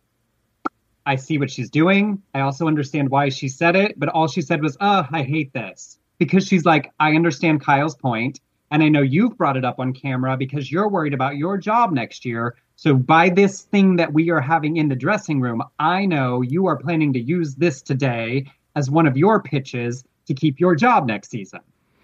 Speaker 5: I see what she's doing. I also understand why she said it. But all she said was, oh, I hate this. Because she's like, I understand Kyle's point, and I know you've brought it up on camera because you're worried about your job next year. So by this thing that we are having in the dressing room, I know you are planning to use this today as one of your pitches to keep your job next season.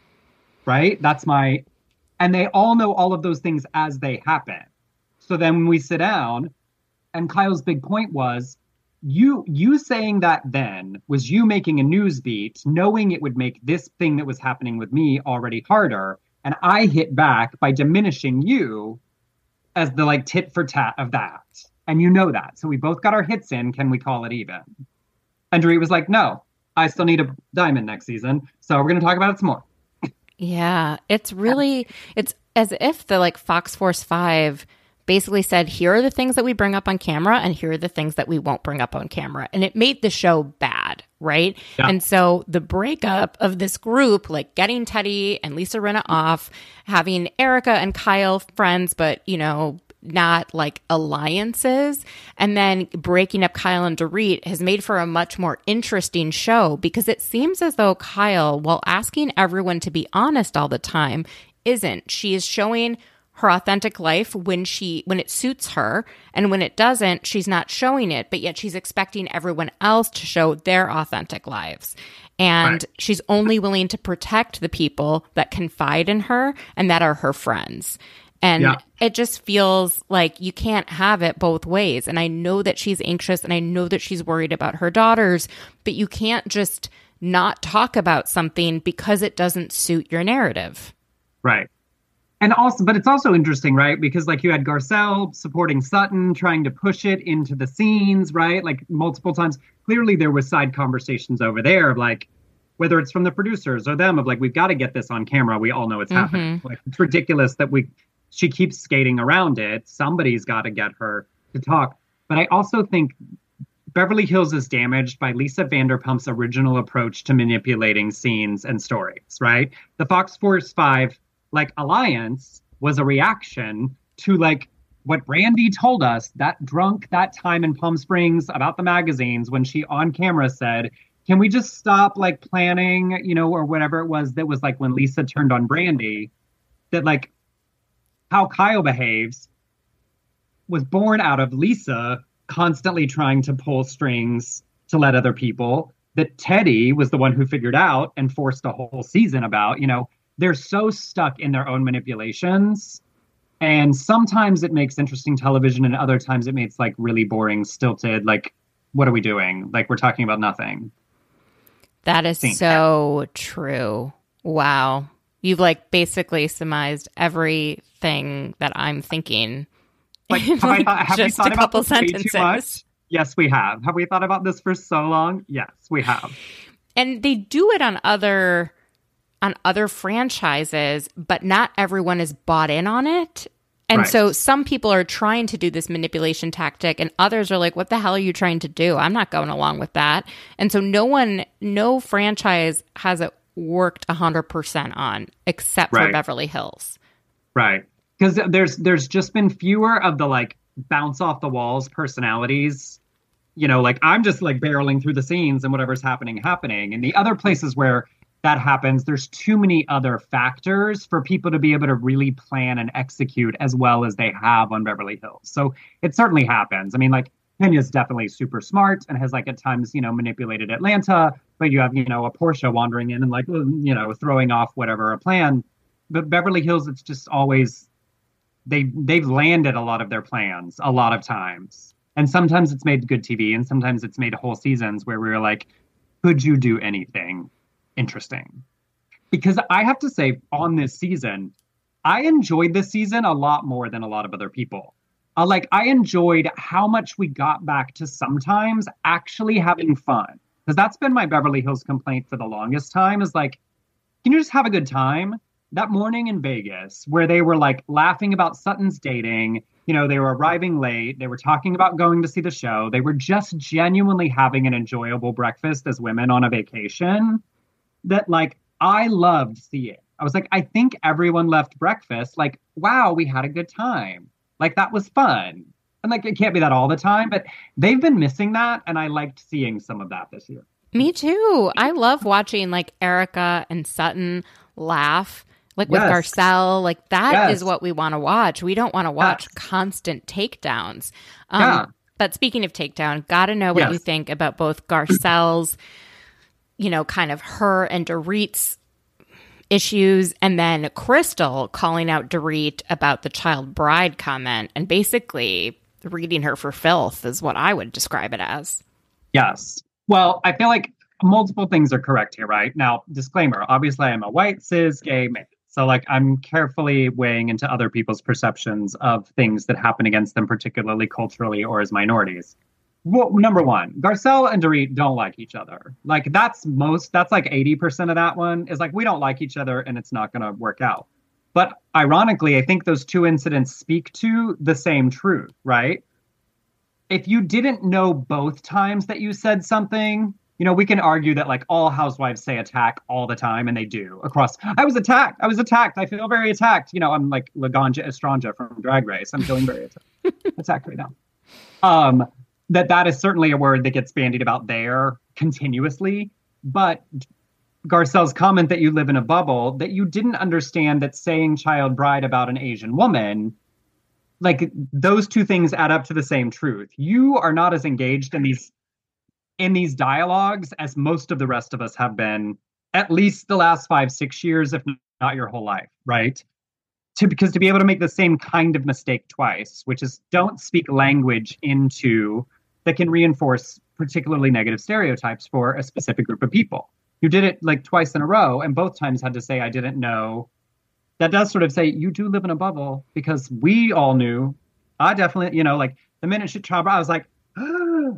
Speaker 5: Right? That's my... And they all know all of those things as they happen. So then when we sit down, and Kyle's big point was, You you saying that then was you making a news beat, knowing it would make this thing that was happening with me already harder. And I hit back by diminishing you as the like tit for tat of that. And you know that. So we both got our hits in. Can we call it even? And Dorit was like, no, I still need a diamond next season. So we're going to talk about it some more.
Speaker 2: Yeah, it's really, it's as if the like Fox Force five basically said, here are the things that we bring up on camera and here are the things that we won't bring up on camera. And it made the show bad, right? Yeah. And so the breakup of this group, like getting Teddi and Lisa Rinna off, having Erica and Kyle friends, but, you know, not like alliances, and then breaking up Kyle and Dorit has made for a much more interesting show, because it seems as though Kyle, while asking everyone to be honest all the time, isn't. She is showing her authentic life when she when it suits her, and when it doesn't, she's not showing it, but yet she's expecting everyone else to show their authentic lives. And right. She's only willing to protect the people that confide in her and that are her friends. And yeah. It just feels like you can't have it both ways. And I know that she's anxious and I know that she's worried about her daughters, but you can't just not talk about something because it doesn't suit your narrative.
Speaker 5: Right. And also, but it's also interesting, right? Because like you had Garcelle supporting Sutton, trying to push it into the scenes, right? Like multiple times. Clearly there was side conversations over there of like, whether it's from the producers or them, of like, we've got to get this on camera. We all know it's mm-hmm. happening. Like, it's ridiculous that we she keeps skating around it. Somebody's got to get her to talk. But I also think Beverly Hills is damaged by Lisa Vanderpump's original approach to manipulating scenes and stories, right? The Fox Force five like alliance was a reaction to like what Brandi told us that drunk that time in Palm Springs about the magazines, when she on camera said, can we just stop like planning, you know, or whatever it was that was like when Lisa turned on Brandi, that like how Kyle behaves was born out of Lisa constantly trying to pull strings to let other people, that Teddi was the one who figured out and forced a whole season about, you know. They're so stuck in their own manipulations. And sometimes it makes interesting television, and other times it makes like really boring, stilted, like, what are we doing? Like, we're talking about nothing.
Speaker 2: That is Scene. So true. Wow. You've like basically surmised everything that I'm thinking.
Speaker 5: Like, have, I thought, have
Speaker 2: just
Speaker 5: we thought
Speaker 2: a couple
Speaker 5: about this
Speaker 2: sentences.
Speaker 5: Way too much? Yes, we have. Have we thought about this for so long? Yes, we have.
Speaker 2: And they do it on other... on other franchises, but not everyone is bought in on it. And right. So some people are trying to do this manipulation tactic, and others are like, what the hell are you trying to do? I'm not going along with that. And so no one, no franchise has it worked one hundred percent on, except right. for Beverly Hills.
Speaker 5: Right. Because there's there's just been fewer of the like bounce off the walls personalities. You know, like I'm just like barreling through the scenes and whatever's happening, happening. And the other places where that happens, there's too many other factors for people to be able to really plan and execute as well as they have on Beverly Hills. So it certainly happens. I mean, like Kenya's definitely super smart and has like at times, you know, manipulated Atlanta, but you have, you know, a Portia wandering in and like, you know, throwing off whatever a plan. But Beverly Hills, it's just always, they, they've landed a lot of their plans a lot of times. And sometimes it's made good T V and sometimes it's made whole seasons where we were like, could you do anything interesting? Because I have to say on this season, I enjoyed this season a lot more than a lot of other people. Uh, like, I enjoyed how much we got back to sometimes actually having fun. Because that's been my Beverly Hills complaint for the longest time is like, can you just have a good time? That morning in Vegas where they were like laughing about Sutton's dating, you know, they were arriving late. They were talking about going to see the show. They were just genuinely having an enjoyable breakfast as women on a vacation that like I loved seeing. I was like, I think everyone left breakfast like, wow, we had a good time. Like, that was fun. And like, it can't be that all the time, but they've been missing that. And I liked seeing some of that this year.
Speaker 2: Me too. I love watching like Erica and Sutton laugh, like with
Speaker 5: Yes.
Speaker 2: Garcelle. Like, that
Speaker 5: Yes.
Speaker 2: is what we want to watch. We don't want to watch
Speaker 5: Yes.
Speaker 2: constant takedowns. Um,
Speaker 5: Yeah.
Speaker 2: But speaking of takedown, got to know what
Speaker 5: Yes.
Speaker 2: you think about both Garcelle's, you know, kind of her and Dorit's issues, and then Crystal calling out Dorit about the child bride comment and basically reading her for filth is what I would describe it as.
Speaker 5: Yes. Well, I feel like multiple things are correct here, right? Now, disclaimer, obviously I'm a white, cis, gay man. So like I'm carefully weighing into other people's perceptions of things that happen against them, particularly culturally or as minorities. Well, number one, Garcelle and Dorit don't like each other. Like that's most, that's like eighty percent of that one is like, we don't like each other and it's not going to work out. But ironically, I think those two incidents speak to the same truth, right? If you didn't know both times that you said something, you know, we can argue that like all housewives say attack all the time, and they do across. I was attacked. I was attacked. I feel very attacked. You know, I'm like Laganja Estranja from Drag Race. I'm feeling very attacked, attacked right now. Um, that that is certainly a word that gets bandied about there continuously. But Garcelle's comment that you live in a bubble, that you didn't understand that saying child bride about an Asian woman, like those two things add up to the same truth. You are not as engaged in these in these dialogues as most of the rest of us have been, at least the last five, six years, if not your whole life, right? To, because to be able to make the same kind of mistake twice, which is don't speak language into that can reinforce particularly negative stereotypes for a specific group of people. You did it like twice in a row, and both times had to say, I didn't know. That does sort of say, you do live in a bubble, because we all knew. I definitely, you know, like the minute she tried, I was like, oh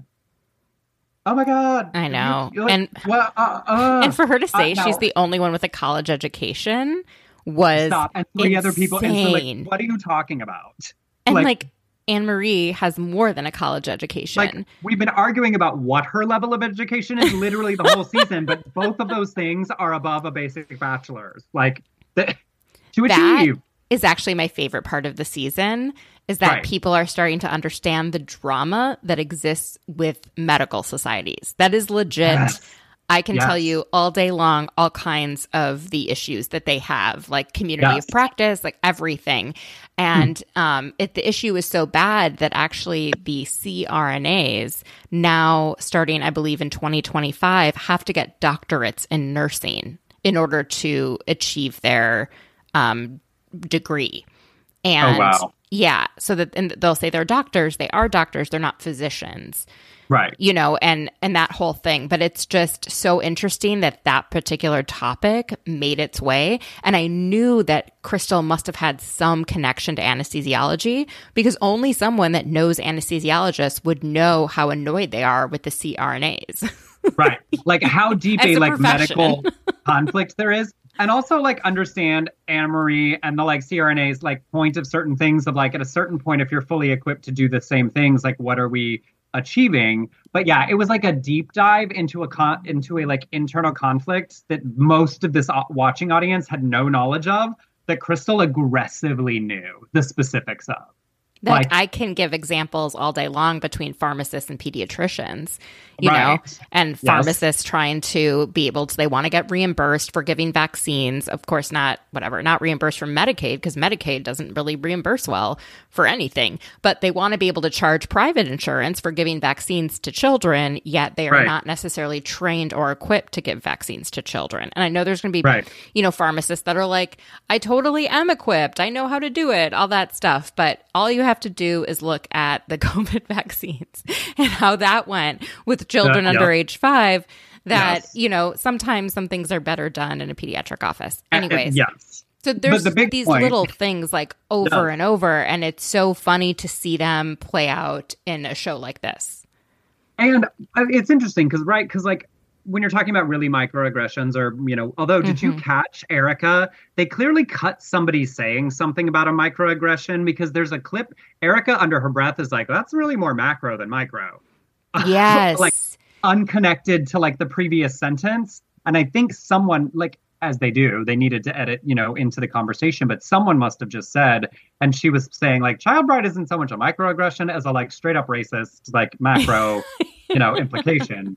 Speaker 5: my God.
Speaker 2: I know.
Speaker 5: You, like,
Speaker 2: and
Speaker 5: well, uh, uh,
Speaker 2: and for her to say
Speaker 5: uh,
Speaker 2: she's
Speaker 5: no.
Speaker 2: the only one with a college education was
Speaker 5: Stop. And three
Speaker 2: insane.
Speaker 5: other people. And so, like, what are you talking about?
Speaker 2: And like,
Speaker 5: like
Speaker 2: Anne Marie has more than a college education.
Speaker 5: Like, we've been arguing about what her level of education is literally the whole season, but both of those things are above a basic bachelor's. Like, the, to achieve.
Speaker 2: That is actually my favorite part of the season, is that
Speaker 5: Right.
Speaker 2: people are starting to understand the drama that exists with medical societies. That is legit.
Speaker 5: Yes.
Speaker 2: I can
Speaker 5: Yes.
Speaker 2: tell you all day long all kinds of the issues that they have, like community
Speaker 5: Yes.
Speaker 2: of practice, like everything. And um, it, the issue is so bad that actually the c R N As now, starting I believe in twenty twenty-five, have to get doctorates in nursing in order to achieve their um, degree. And
Speaker 5: Oh, wow.
Speaker 2: yeah, so that and they'll say they're doctors. They are doctors. They're not physicians.
Speaker 5: Right.
Speaker 2: You know, and and that whole thing. But it's just so interesting that that particular topic made its way. And I knew that Crystal must have had some connection to anesthesiology, because only someone that knows anesthesiologists would know how annoyed they are with the c R N As.
Speaker 5: Right. Like how deep
Speaker 2: As
Speaker 5: a
Speaker 2: a
Speaker 5: like
Speaker 2: profession.
Speaker 5: medical conflict there is. And also like understand Anne Marie and the like C R N A's like point of certain things of like at a certain point, if you're fully equipped to do the same things, like what are we achieving? But yeah, it was like a deep dive into a con- into a like internal conflict that most of this o- watching audience had no knowledge of, that Crystal aggressively knew the specifics of.
Speaker 2: Like,
Speaker 5: Like-
Speaker 2: I can give examples all day long between pharmacists and pediatricians, you know,
Speaker 5: Right.
Speaker 2: and
Speaker 5: Yes.
Speaker 2: pharmacists trying to be able to, they want to get reimbursed for giving vaccines. Of course, not whatever, not reimbursed from Medicaid, because Medicaid doesn't really reimburse well for anything, but they want to be able to charge private insurance for giving vaccines to children, yet they are
Speaker 5: Right.
Speaker 2: not necessarily trained or equipped to give vaccines to children. And I know there's going to be,
Speaker 5: Right.
Speaker 2: you know, pharmacists that are like, I totally am equipped. I know how to do it, all that stuff. But all you have to do is look at the COVID vaccines and how that went with children
Speaker 5: Uh, yeah.
Speaker 2: under age five, that,
Speaker 5: Yes.
Speaker 2: you know, sometimes some things are better done in a pediatric office.
Speaker 5: Uh, uh,
Speaker 2: Anyways.
Speaker 5: yes.
Speaker 2: So there's
Speaker 5: the big
Speaker 2: these
Speaker 5: point-
Speaker 2: little things like over
Speaker 5: Yeah.
Speaker 2: and over, and it's so funny to see them play out in a show like this.
Speaker 5: And uh, it's interesting because, right, because like when you're talking about really microaggressions or, you know, although did you catch Erica? They clearly cut somebody saying something about a microaggression because there's a clip. Erica under her breath is like, that's really more macro than micro.
Speaker 2: Yes.
Speaker 5: Like unconnected to like the previous sentence. And I think someone like, as they do, they needed to edit, you know, into the conversation, but someone must have just said, and she was saying like, child bride isn't so much a microaggression as a like straight up racist, like macro, you know, implication.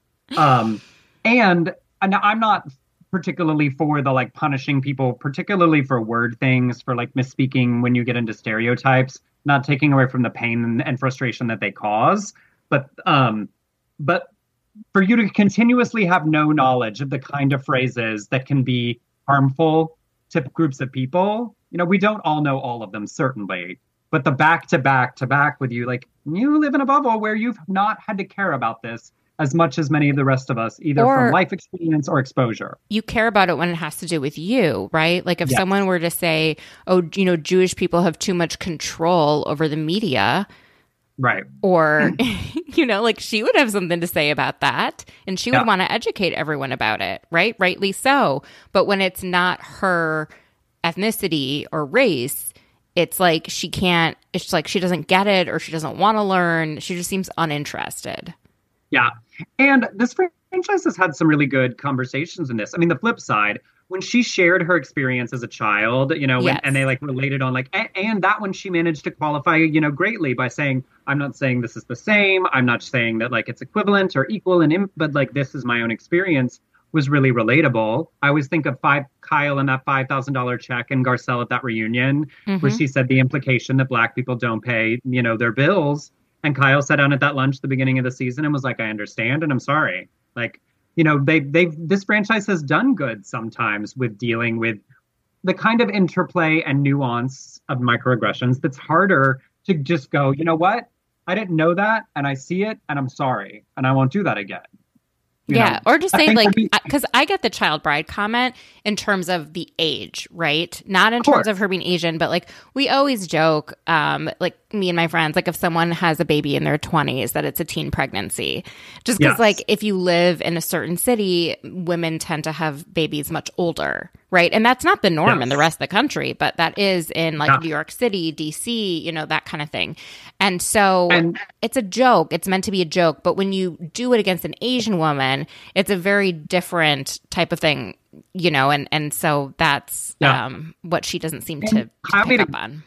Speaker 5: Um, and, and I'm not particularly for the like punishing people, particularly for word things, for like misspeaking when you get into stereotypes, not taking away from the pain and, and frustration that they cause. But, um, but for you to continuously have no knowledge of the kind of phrases that can be harmful to groups of people, you know, we don't all know all of them, certainly. But the back to back to back with you, like you live in a bubble where you've not had to care about this as much as many of the rest of us, either
Speaker 2: Or-
Speaker 5: from life experience or exposure.
Speaker 2: You care about it when it has to do with you, right? Like if
Speaker 5: Yes.
Speaker 2: someone were to say, oh, you know, Jewish people have too much control over the media,
Speaker 5: Right.
Speaker 2: or, you know, like she would have something to say about that and she would
Speaker 5: Yeah.
Speaker 2: want to educate everyone about it, right? Rightly so. But when it's not her ethnicity or race, it's like she can't, it's like she doesn't get it or she doesn't want to learn. She just seems uninterested.
Speaker 5: Yeah. And this franchise has had some really good conversations in this. I mean, the flip side, when she shared her experience as a child, you know, when,
Speaker 2: Yes.
Speaker 5: and they like related on like, and, and that one she managed to qualify, you know, greatly by saying, I'm not saying this is the same. I'm not saying that like it's equivalent or equal, and im- but like this is my own experience, was really relatable. I always think of five Kyle and that five thousand dollars check and Garcelle at that reunion, where
Speaker 2: Mhm.
Speaker 5: she said the implication that Black people don't pay, you know, their bills. And Kyle sat down at that lunch at the beginning of the season and was like, I understand and I'm sorry. Like, you know, they they've this franchise has done good sometimes with dealing with the kind of interplay and nuance of microaggressions that's harder to just go, you know what? I didn't know that and I see it and I'm sorry and I won't do that again. You
Speaker 2: Yeah,
Speaker 5: know,
Speaker 2: or just
Speaker 5: I
Speaker 2: say
Speaker 5: think
Speaker 2: like,
Speaker 5: that we-
Speaker 2: because I get the child bride comment in terms of the age, right? Not in
Speaker 5: Of
Speaker 2: terms
Speaker 5: course.
Speaker 2: of her being Asian, but like we always joke, um, like me and my friends, like if someone has a baby in their twenties, that it's a teen pregnancy. Just because
Speaker 5: Yes.
Speaker 2: like if you live in a certain city, women tend to have babies much older, right? And that's not the norm in
Speaker 5: Yes.
Speaker 2: the rest of the country, but that is in like
Speaker 5: Yeah.
Speaker 2: New York City, D C, you know, that kind of thing. And so
Speaker 5: And-
Speaker 2: it's a joke. It's meant to be a joke. But when you do it against an Asian woman, it's a very different type of thing, you know, and, and so that's
Speaker 5: Yeah.
Speaker 2: um, what she doesn't seem
Speaker 5: And
Speaker 2: to, to
Speaker 5: Kyle
Speaker 2: pick
Speaker 5: made a-
Speaker 2: up on.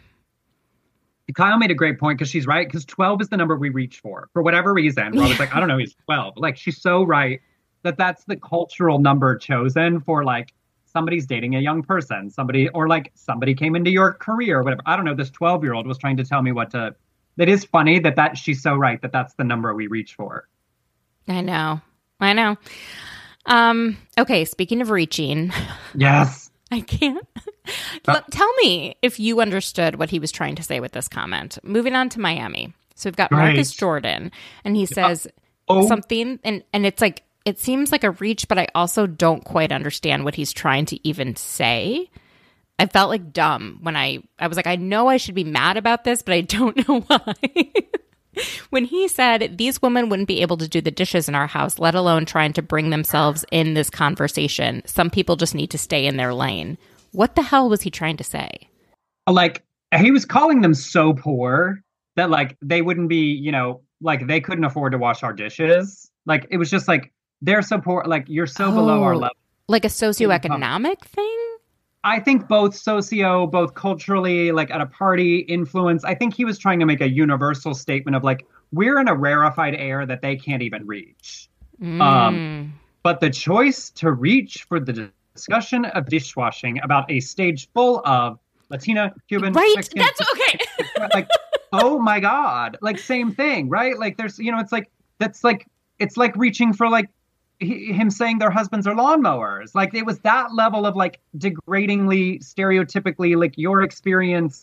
Speaker 5: Kyle made a great point because she's right. Because twelve is the number we reach for, for whatever reason. Rob was like, I don't know, he's twelve. Like, she's so right that that's the cultural number chosen for like somebody's dating a young person, somebody, or like somebody came into your career or whatever. I don't know. This twelve year old was trying to tell me what to. It is funny that that she's so right that that's the number we reach for.
Speaker 2: I know. I know. Um, okay, speaking of reaching,
Speaker 5: Yes.
Speaker 2: I can't.
Speaker 5: Uh,
Speaker 2: Let- tell me if you understood what he was trying to say with this comment. Moving on to Miami. So we've got
Speaker 5: Right.
Speaker 2: Marcus Jordan, and he says
Speaker 5: Oh.
Speaker 2: something, and, and it's like, it seems like a reach, but I also don't quite understand what he's trying to even say. I felt like dumb when I, I was like, I know I should be mad about this, but I don't know why. When he said these women wouldn't be able to do the dishes in our house, let alone trying to bring themselves in this conversation. Some people just need to stay in their lane. What the hell was he trying to say?
Speaker 5: Like, he was calling them so poor that like they wouldn't be, you know, like they couldn't afford to wash our dishes. Like, it was just like, they're so poor. Like, you're so below our
Speaker 2: Oh,
Speaker 5: level.
Speaker 2: Like a socioeconomic thing?
Speaker 5: I think both socio, both culturally, like at a party, influence. I think he was trying to make a universal statement of like, we're in a rarefied air that they can't even reach.
Speaker 2: Mm.
Speaker 5: Um, but the choice to reach for the discussion of dishwashing about a stage full of Latina, Cuban,
Speaker 2: right?
Speaker 5: Mexican,
Speaker 2: That's okay.
Speaker 5: like, oh my God, like same thing, right? Like there's, you know, it's like, that's like, it's like reaching for like, He, him saying their husbands are lawnmowers. Like it was that level of like degradingly, stereotypically, like your experience.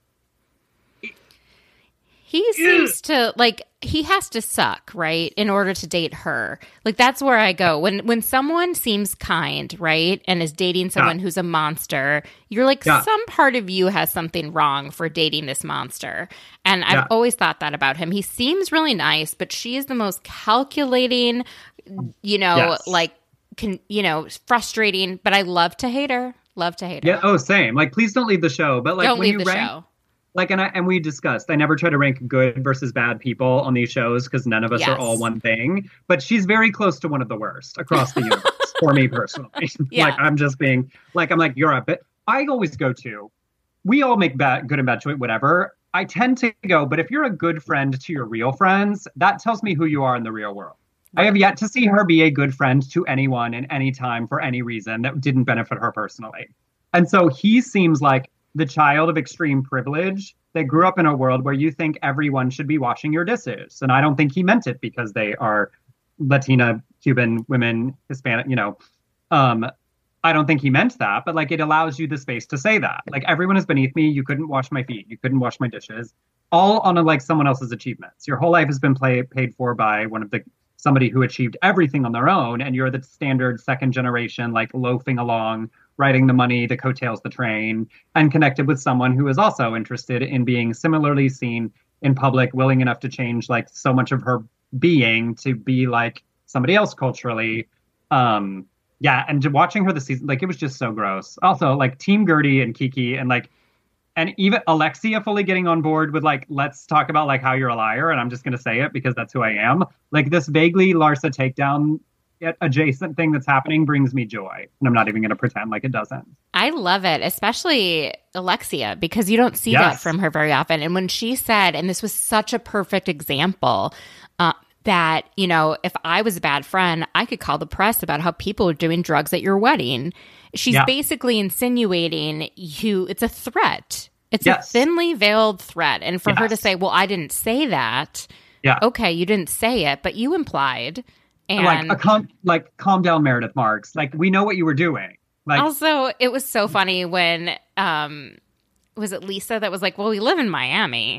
Speaker 2: He seems to like he has to suck, right, in order to date her. Like that's where I go. When when someone seems kind, right, and is dating someone yeah. who's a monster, you're like, yeah. some part of you has something wrong for dating this monster. And I've yeah. always thought that about him. He seems really nice, but she is the most calculating, you know, yes. like can you know, frustrating, but I love to hate her. Love to hate her.
Speaker 5: Yeah, oh, same. Like please don't leave the show. But like
Speaker 2: don't
Speaker 5: when
Speaker 2: leave
Speaker 5: you
Speaker 2: the
Speaker 5: rank,
Speaker 2: show.
Speaker 5: Like, and I, and we discussed, I never try to rank good versus bad people on these shows because none of us
Speaker 2: yes.
Speaker 5: are all one thing. But she's very close to one of the worst across the universe for me personally.
Speaker 2: Yeah.
Speaker 5: Like, I'm just being, like, I'm like, you're a bit, I always go to, we all make bad, good and bad choice, whatever. I tend to go, but if you're a good friend to your real friends, that tells me who you are in the real world. Right. I have yet to see her be a good friend to anyone in any time for any reason that didn't benefit her personally. And so he seems like the child of extreme privilege that grew up in a world where you think everyone should be washing your dishes. And I don't think he meant it because they are Latina, Cuban women, Hispanic, you know. Um, I don't think he meant that, but like it allows you the space to say that. Like everyone is beneath me. You couldn't wash my feet. You couldn't wash my dishes. All on a, like someone else's achievements. Your whole life has been play, paid for by one of the somebody who achieved everything on their own. And you're the standard second generation, like loafing along, writing the money, the coattails, the train, and connected with someone who is also interested in being similarly seen in public, willing enough to change like so much of her being to be like somebody else culturally. Um, yeah, and watching her this season, like it was just so gross. Also, like Team Gertie and Kiki and like, and even Alexia fully getting on board with like, let's talk about like how you're a liar. And I'm just going to say it because that's who I am. Like this vaguely Larsa takedown adjacent thing that's happening brings me joy. And I'm not even going to pretend like it doesn't.
Speaker 2: I love it, especially Alexia, because you don't see
Speaker 5: yes.
Speaker 2: that from her very often. And when she said, and this was such a perfect example, uh, that, you know, if I was a bad friend, I could call the press about how people are doing drugs at your wedding. She's yeah. basically insinuating you, it's a threat. It's yes. a thinly veiled threat. And for yes. her to say, well, I didn't say that.
Speaker 5: Yeah.
Speaker 2: Okay, you didn't say it, but you implied. And
Speaker 5: like, a calm, like, calm down, Meredith Marks. Like, we know what you were doing. Like,
Speaker 2: also, it was so funny when, um, was it Lisa that was like, well, we live in Miami.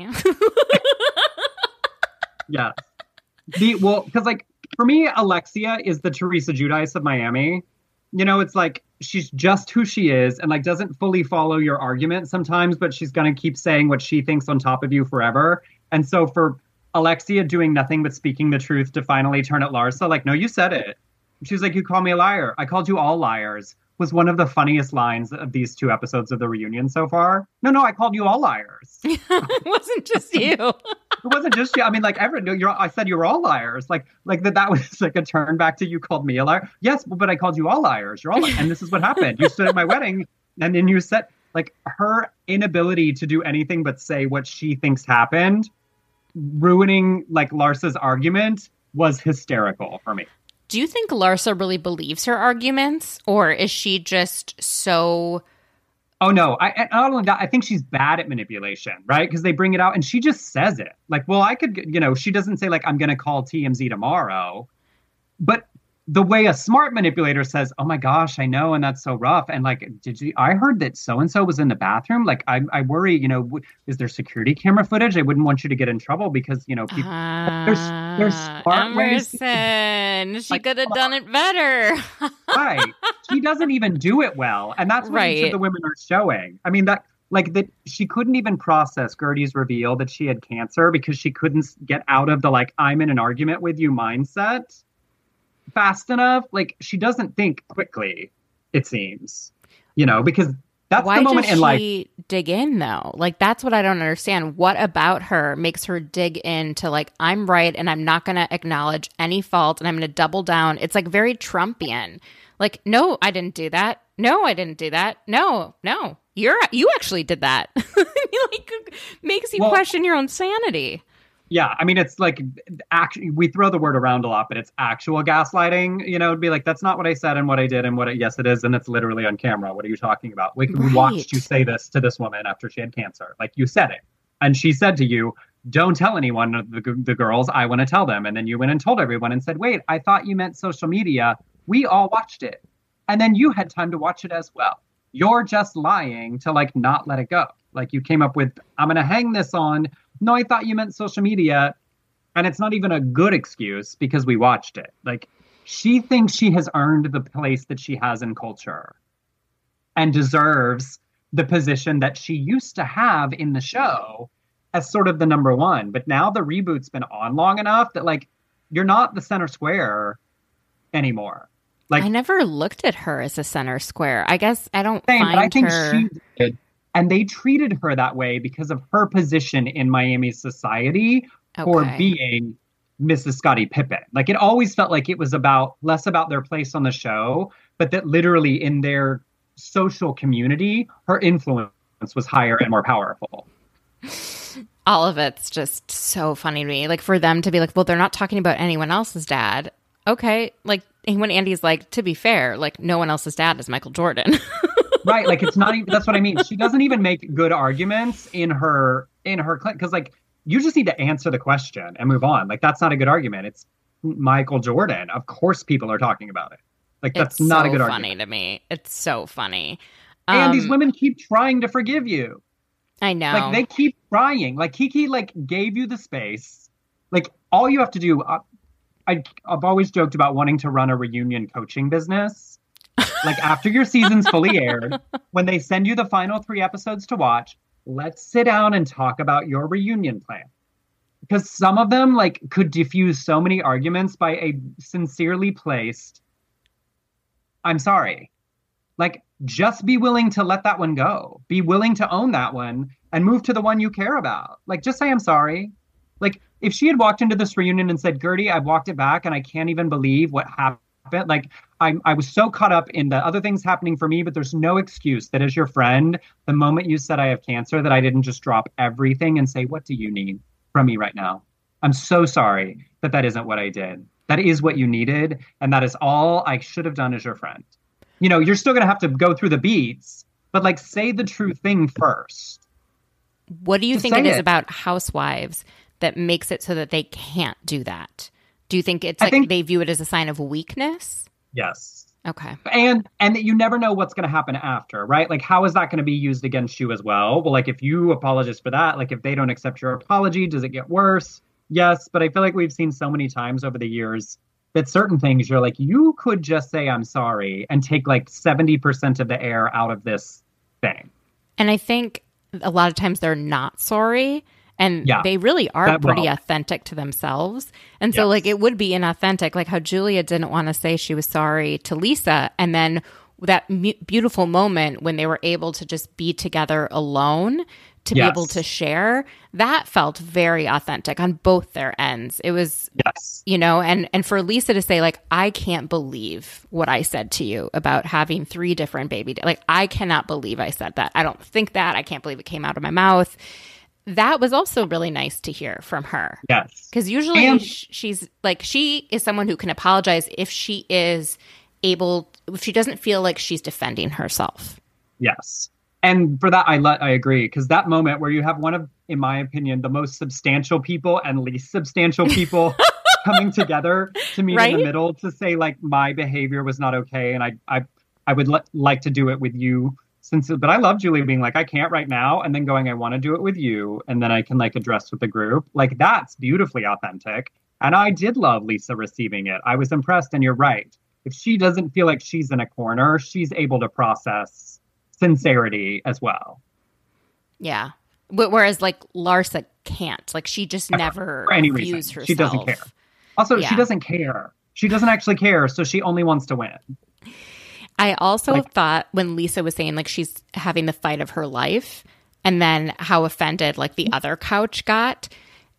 Speaker 5: yeah. The, well, because, like, for me, Alexia is the Teresa Giudice of Miami. You know, it's like, she's just who she is and, like, doesn't fully follow your argument sometimes, but she's going to keep saying what she thinks on top of you forever. And so for Alexia doing nothing but speaking the truth to finally turn at Larsa, like, no, you said it. She was like, you call me a liar. I called you all liars, was one of the funniest lines of these two episodes of the reunion so far. No, no, I called you all liars.
Speaker 2: It wasn't just you.
Speaker 5: It wasn't just you. I mean, like, every, no, you're, I said you were all liars. Like, like that, that was like a turn back to you called me a liar. Yes, but I called you all liars. You're all liars. And this is what happened. You stood at my wedding and then you said, like, her inability to do anything but say what she thinks happened, ruining like Larsa's argument, was hysterical for me.
Speaker 2: Do you think Larsa really believes her arguments, or is she just so...
Speaker 5: Oh, no. I, I not only that, I think she's bad at manipulation, right? Because they bring it out and she just says it. Like, well, I could, you know, she doesn't say like, I'm going to call T M Z tomorrow. But the way a smart manipulator says, oh my gosh, I know. And that's so rough. And like, did you, I heard that so-and-so was in the bathroom. Like, I, I worry, you know, w- is there security camera footage? I wouldn't want you to get in trouble because, you know, people, uh, there's, there's smart
Speaker 2: Emerson, ways. She like, could have done it better.
Speaker 5: Right. She doesn't even do it well. And that's what
Speaker 2: right.
Speaker 5: each of the women are showing. I mean, that, like that she couldn't even process Gertie's reveal that she had cancer because she couldn't get out of the, like, I'm in an argument with you mindset fast enough. Like, she doesn't think quickly, it seems, you know, because that's
Speaker 2: Why
Speaker 5: the moment
Speaker 2: does
Speaker 5: in life.
Speaker 2: She dig in though? Like, that's what I don't understand. What about her makes her dig into like, I'm right and I'm not going to acknowledge any fault and I'm going to double down. It's like very Trumpian. Like, no, I didn't do that. No, I didn't do that. No, no, you're you actually did that. Like, makes you well, question your own sanity.
Speaker 5: Yeah, I mean, it's like, actually, we throw the word around a lot, but it's actual gaslighting. You know, it'd be like, that's not what I said and what I did and what, it, yes, it is. And it's literally on camera. What are you talking about? Like, right. We watched you say this to this woman after she had cancer. Like, you said it. And she said to you, don't tell anyone, the, the girls, I want to tell them. And then you went and told everyone and said, wait, I thought you meant social media. We all watched it. And then you had time to watch it as well. You're just lying to, like, not let it go. Like, you came up with, I'm going to hang this on. No, I thought you meant social media. And it's not even a good excuse because we watched it. Like, she thinks she has earned the place that she has in culture and deserves the position that she used to have in the show as sort of the number one. But now the reboot's been on long enough that, like, you're not the center square anymore. Like,
Speaker 2: I never looked at her as a center square. I guess I don't
Speaker 5: same,
Speaker 2: find
Speaker 5: but I think
Speaker 2: her...
Speaker 5: she did. And they treated her that way because of her position in Miami society okay. for being Missus Scottie Pippen. Like, it always felt like it was about less about their place on the show, but that literally in their social community, her influence was higher and more powerful.
Speaker 2: All of it's just so funny to me. Like, for them to be like, well, they're not talking about anyone else's dad. Okay. Like, when Andy's like, to be fair, like, no one else's dad is Michael Jordan.
Speaker 5: Right. Like, it's not even, that's what I mean. She doesn't even make good arguments in her, in her, because, like, you just need to answer the question and move on. Like, that's not a good argument. It's Michael Jordan. Of course people are talking about it. Like, that's
Speaker 2: it's
Speaker 5: not
Speaker 2: so
Speaker 5: a good
Speaker 2: funny
Speaker 5: argument.
Speaker 2: to me. It's so funny.
Speaker 5: And
Speaker 2: um,
Speaker 5: these women keep trying to forgive you.
Speaker 2: I know.
Speaker 5: Like, they keep trying. Like, Kiki, like, gave you the space. Like, all you have to do, uh, I, I've always joked about wanting to run a reunion coaching business. Like, after your season's fully aired, when they send you the final three episodes to watch, let's sit down and talk about your reunion plan. Because some of them, like, could diffuse so many arguments by a sincerely placed, I'm sorry. Like, just be willing to let that one go. Be willing to own that one and move to the one you care about. Like, just say, I'm sorry. Like, if she had walked into this reunion and said, Gertie, I've walked it back and I can't even believe what happened. Like, I, I was so caught up in the other things happening for me, but there's no excuse that as your friend, the moment you said I have cancer, that I didn't just drop everything and say, what do you need from me right now? I'm so sorry that that isn't what I did. That is what you needed. And that is all I should have done as your friend. You know, you're still going to have to go through the beats, but, like, say the true thing first.
Speaker 2: What do you
Speaker 5: Just
Speaker 2: think it is
Speaker 5: it.
Speaker 2: about housewives that makes it so that they can't do that? Do you think it's
Speaker 5: I
Speaker 2: like
Speaker 5: think,
Speaker 2: they view it as a sign of weakness?
Speaker 5: Yes.
Speaker 2: Okay.
Speaker 5: And and that you never know what's going to happen after, right? Like, how is that going to be used against you as well? Well, like, if you apologize for that, like, if they don't accept your apology, does it get worse? Yes. But I feel like we've seen so many times over the years that certain things you're like, you could just say, I'm sorry, and take like seventy percent of the air out of this thing.
Speaker 2: And I think a lot of times they're not sorry. And
Speaker 5: yeah,
Speaker 2: they really are
Speaker 5: that
Speaker 2: pretty
Speaker 5: well.
Speaker 2: authentic to themselves. And so,
Speaker 5: yes.
Speaker 2: like, it would be inauthentic, like how Julia didn't want to say she was sorry to Lisa. And then that mu- beautiful moment when they were able to just be together alone to
Speaker 5: yes.
Speaker 2: be able to share, that felt very authentic on both their ends. It was,
Speaker 5: yes.
Speaker 2: you know, and, and for Lisa to say, like, I can't believe what I said to you about having three different baby dads. Like, I cannot believe I said that. I don't think that. I can't believe it came out of my mouth. That was also really nice to hear from her.
Speaker 5: Yes.
Speaker 2: Because usually
Speaker 5: and-
Speaker 2: sh- she's like, she is someone who can apologize if she is able, if she doesn't feel like she's defending herself.
Speaker 5: Yes. And for that, I let, I agree. Because that moment where you have one of, in my opinion, the most substantial people and least substantial people coming together to meet
Speaker 2: right?
Speaker 5: in the middle to say, like, my behavior was not okay. And I, I, I would le- like to do it with you. Since, but I love Julie being like, I can't right now. And then going, I want to do it with you. And then I can, like, address with the group. Like, that's beautifully authentic. And I did love Lisa receiving it. I was impressed. And you're right. If she doesn't feel like she's in a corner, she's able to process sincerity as well.
Speaker 2: Yeah. Whereas, like, Larsa can't. Like, she just never
Speaker 5: For any
Speaker 2: views
Speaker 5: reason.
Speaker 2: herself.
Speaker 5: She doesn't care. Also,
Speaker 2: yeah.
Speaker 5: she doesn't care. She doesn't actually care. So she only wants to win.
Speaker 2: I also
Speaker 5: like,
Speaker 2: thought when Lisa was saying, like, she's having the fight of her life, and then how offended, like, the other couch got,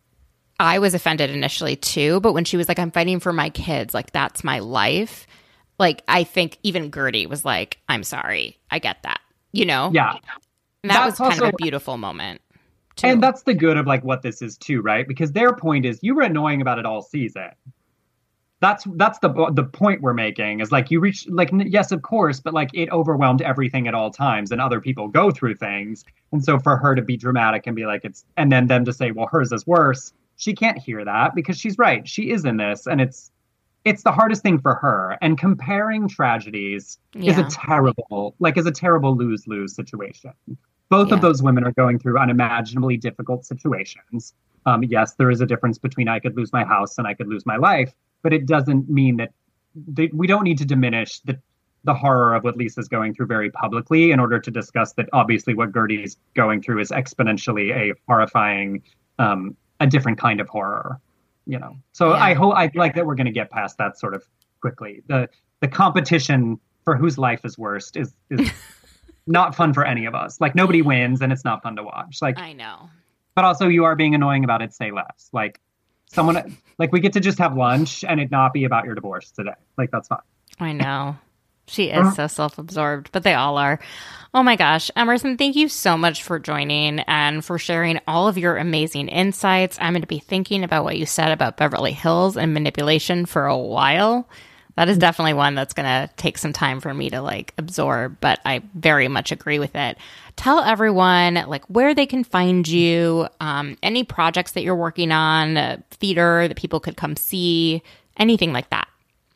Speaker 2: I was offended initially too. But when she was like, I'm fighting for my kids, like, that's my life. like, I think even Gertie was like, I'm sorry. I get that, you know?
Speaker 5: Yeah.
Speaker 2: And that
Speaker 5: That's
Speaker 2: was kind
Speaker 5: also,
Speaker 2: of a beautiful moment, too.
Speaker 5: And that's the good of like what this is too, right? Because their point is you were annoying about it all season. That's that's the the point we're making is like you reach like yes, of course, but like it overwhelmed everything at all times, and other people go through things, and so for her to be dramatic and be like it's, and then them to say, well, hers is worse, she can't hear that because she's right, she is in this, and it's it's the hardest thing for her. And comparing tragedies yeah. is a terrible like is a terrible lose lose situation. Both yeah. of those women are going through unimaginably difficult situations. Um, yes, there is a difference between I could lose my house and I could lose my life. But it doesn't mean that they, we don't need to diminish the the horror of what Lisa's going through very publicly in order to discuss that obviously what Gertie's going through is exponentially a horrifying, um, a different kind of horror, you know. So yeah. I hope I like that we're going to get past that sort of quickly. The the competition for whose life is worst is is not fun for any of us. Like nobody wins, and it's not fun to watch. Like
Speaker 2: I know.
Speaker 5: But also, you are being annoying about it. Say less. Like. Someone like we get to just have lunch and it not be about your divorce today. Like that's fine.
Speaker 2: I know. She is so self-absorbed, but they all are. Oh my gosh. Emerson, thank you so much for joining and for sharing all of your amazing insights. I'm going to be thinking about what you said about Beverly Hills and manipulation for a while. That is definitely one that's going to take some time for me to like absorb, but I very much agree with it. Tell everyone like where they can find you, um, any projects that you're working on, uh, theater that people could come see, anything like that.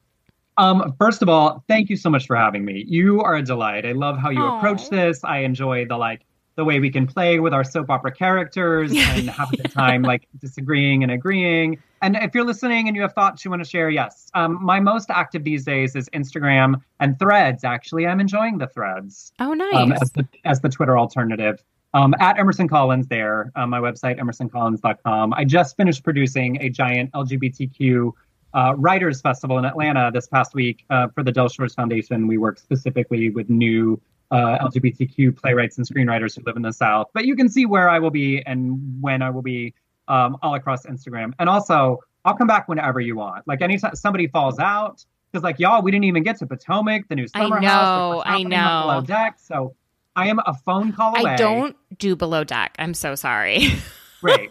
Speaker 5: Um, first of all, thank you so much for having me. You are a delight. I love how you
Speaker 2: Aww.
Speaker 5: approach this. I enjoy the like the way we can play with our soap opera characters and have a good time like disagreeing and agreeing. And if you're listening and you have thoughts you want to share, yes. Um, my most active these days is Instagram and Threads. Actually, I'm enjoying the Threads.
Speaker 2: Oh, nice.
Speaker 5: Um, as, the, as the Twitter alternative. Um, at Emerson Collins there, um, my website, emerson collins dot com. I just finished producing a giant L G B T Q uh, Writers Festival in Atlanta this past week uh, for the Del Shores Foundation. We work specifically with new uh, L G B T Q playwrights and screenwriters who live in the South. But you can see where I will be and when I will be um, all across Instagram. And also, I'll come back whenever you want. Like anytime somebody falls out, because like y'all, we didn't even get to Potomac, the new summer
Speaker 2: I know,
Speaker 5: house.
Speaker 2: I know.
Speaker 5: Below Deck. So I am a phone call away.
Speaker 2: I don't do Below Deck. I'm so sorry.
Speaker 5: Right.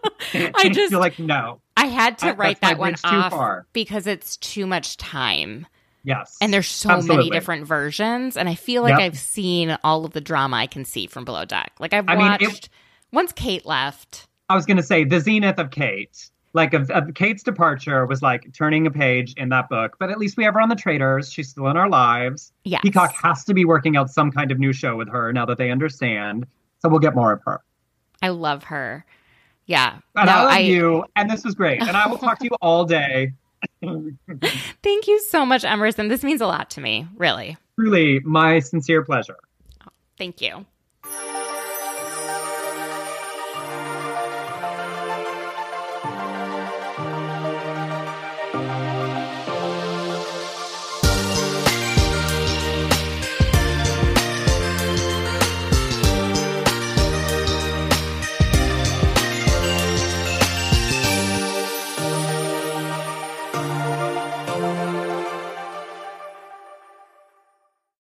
Speaker 2: I just
Speaker 5: feel like no.
Speaker 2: I had to
Speaker 5: I,
Speaker 2: write that one
Speaker 5: too
Speaker 2: off
Speaker 5: far.
Speaker 2: because it's too much time.
Speaker 5: Yes.
Speaker 2: And there's so
Speaker 5: absolutely.
Speaker 2: many different versions. And I feel like
Speaker 5: Yep.
Speaker 2: I've seen all of the drama I can see from Below Deck. Like I've
Speaker 5: I mean,
Speaker 2: watched,
Speaker 5: it-
Speaker 2: once Kate left.
Speaker 5: I was going to say the zenith of Kate. Like of, of Kate's departure was like turning a page in that book. But at least we have her on the Traitors. She's still in our lives.
Speaker 2: Yes.
Speaker 5: Peacock has to be working out some kind of new show with her now that they understand. So we'll get more of her.
Speaker 2: I love her. Yeah.
Speaker 5: And
Speaker 2: no,
Speaker 5: I love
Speaker 2: I,
Speaker 5: you. And this was great. And I will talk to you all day.
Speaker 2: Thank you so much, Emerson. This means a lot to me, really.
Speaker 5: Truly, my sincere pleasure.
Speaker 2: Thank you.